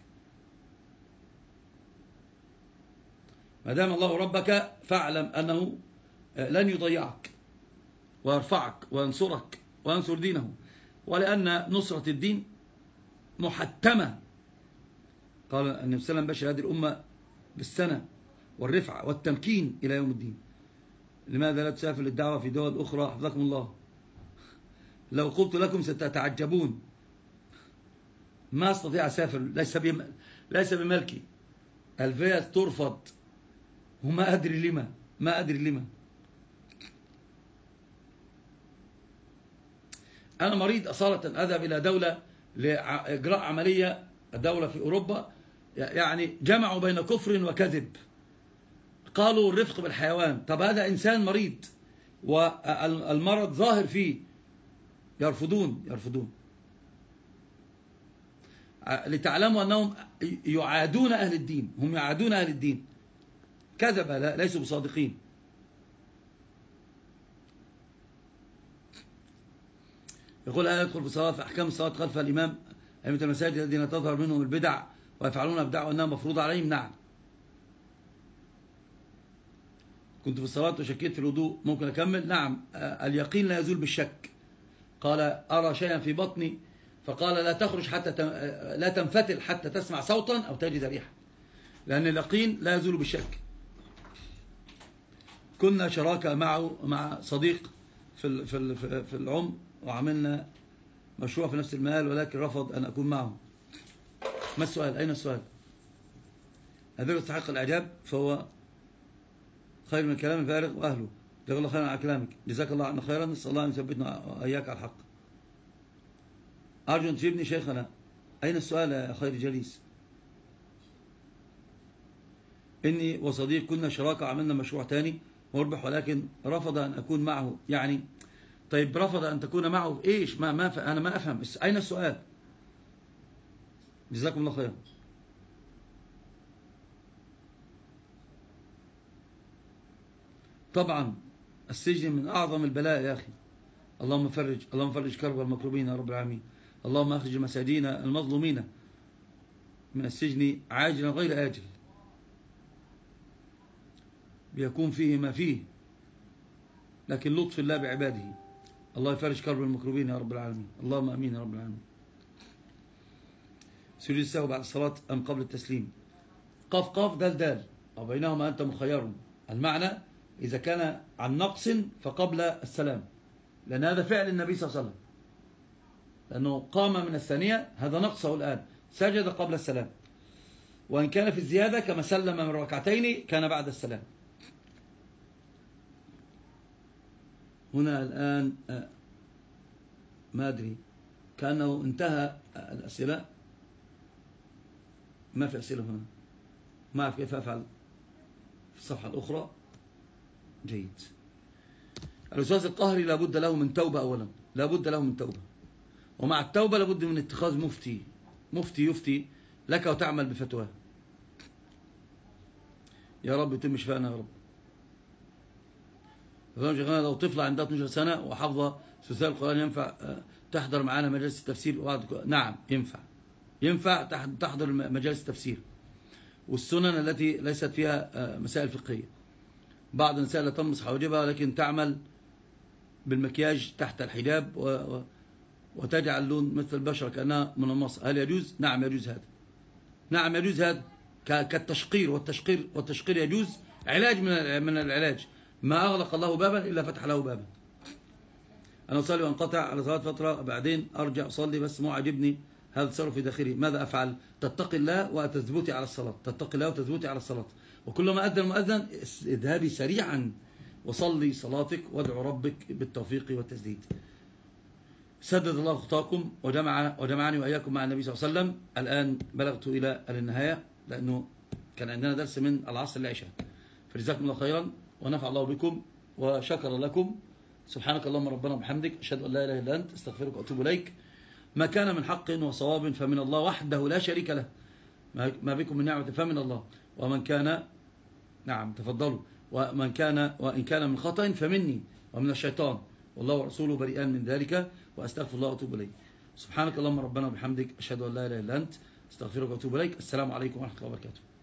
ما دام الله ربك فاعلم أنه لن يضيعك ويرفعك وينصرك وينصر دينه، ولأن نصرة الدين محتمة. قال النبي صلى الله عليه وسلم بشر هذه الأمة بالسنة والرفعة والتمكين إلى يوم الدين. لماذا لا تسافر للدعوة في دول أخرى حفظكم الله؟ لو قلت لكم ستتعجبون. ما أستطيع أسافر، ليس بملكي. الفيز ترفض وما أدري لما، ما أدري لما. أنا مريض أصالة أذهب إلى دولة لإجراء عملية، دولة في أوروبا، يعني جمعوا بين كفر وكذب. قالوا الرفق بالحيوان. طب هذا إنسان مريض والمرض ظاهر فيه، يرفضون لتعلموا أنهم يعادون أهل الدين. هم يعادون أهل الدين، كذبة، ليسوا بصادقين. يقول أنا يدخل في صلاة في أحكام الصلاة خلف الإمام أئمة المساجد الذين تظهر منهم البدع ويفعلون بدعوى أنها مفروضة عليهم؟ نعم. كنت في الصلاة وشكيت في الوضوء، ممكن أكمل؟ نعم. اليقين لا يزول بالشك. قال أرى شيئا في بطني، فقال لا تخرج لا تنفتل حتى تسمع صوتا أو تجد ريحا، لأن اليقين لا يزول بالشك. كنا شراكة مع صديق في العمر، وعملنا مشروع في نفس المال، ولكن رفض أن أكون معه. ما السؤال؟ أين السؤال؟ هذا يستحق الإعجاب، فهو خير من الكلام الفارغ وأهله. جزاك الله خيرا على كلامك، جزاك الله عنا خيرا، نسأل الله أن يثبتنا وإياك على الحق. أرجو أن تجيبني شيخنا. أين السؤال يا خير جليس؟ إني وصديق كنا شراكة، عملنا مشروع تاني مربح، ولكن رفض أن أكون معه. يعني طيب رفض أن تكون معه في إيش؟ أنا ما أفهم. أين السؤال؟ جزاكم الله خيرا. طبعا السجن من أعظم البلاء يا أخي. اللهم فرج كرب المكروبين يا رب العالمين. اللهم أخرج مساجين المظلومين من السجن عاجلا غير آجل، بيكون فيه ما فيه، لكن لطف الله بعباده. الله يفرج كرب المكروبين يا رب العالمين. اللهم أمين يا رب العالمين. سجود السهو بعد الصلاة أم قبل التسليم؟ قاف قاف دال دال، وبينهما أنت مخير. المعنى إذا كان عن نقص فقبل السلام، لأن هذا فعل النبي صلى الله عليه وسلم، لأنه قام من الثانية، هذا نقصه الآن، سجد قبل السلام. وإن كان في الزيادة كما سلم من ركعتين كان بعد السلام. هنا الآن ما أدري، كأنه انتهى الأسئلة. ما في أسئلة هنا، ما أعرف كيف أفعل في الصفحة الأخرى. جيد. الأستاذ القهري لابد له من توبة. أولا لابد له من توبة، ومع التوبة لابد من اتخاذ مفتي يفتي لك وتعمل بفتواه. يا رب يتم شفاءنا يا رب. لو طفلة عندها 12 سنة وحافظة ثلثي القرآن ينفع تحضر معنا مجالس التفسير؟ نعم ينفع تحضر مجالس التفسير والسنن التي ليست فيها مسائل فقهية. بعض النساء لا تمسح حواجبها لكن تعمل بالمكياج تحت الحجاب وتجعل لون مثل البشرة كأنها منمصة. هل يجوز؟ نعم يجوز هذا. نعم يجوز هذا كالتشقير، والتشقير يجوز، علاج من العلاج. ما أغلق الله بابا إلا فتح له بابا. أنا أصلي وانقطع على صلاة فترة، بعدين أرجع أصلي، بس مو عاجبني هذا تصرف في داخلي، ماذا أفعل؟ تتقي الله وتثبتي على الصلاة، تتقي الله وتثبتي على الصلاة. وكلما أذن المؤذن اذهبي سريعا وصلي صلاتك وادعو ربك بالتوفيق والتسديد. سدد الله خطاكم وجمعني وإياكم مع النبي صلى الله عليه وسلم. الآن بلغت إلى النهاية لأنه كان عندنا درس من العصر للعشاء، فجزاكم الله خيرا ونفع الله بكم وشكر لكم. سبحانك اللهم ربنا وبحمدك، أشهد أن لا إله إلا أنت، استغفرك وأتوب إليك. ما كان من حق وصواب فمن الله وحده لا شريك له، ما بكم من نعمة فمن الله، ومن كان نعم تفضلوا، وإن كان من خطأ فمني ومن الشيطان، والله ورسوله بريئان من ذلك، وأستغفر الله وأتوب إليه. سبحانك اللهم ربنا وبحمدك، أشهد أن لا إله إلا أنت، استغفرك وأتوب إليك. السلام عليكم ورحمة الله وبركاته.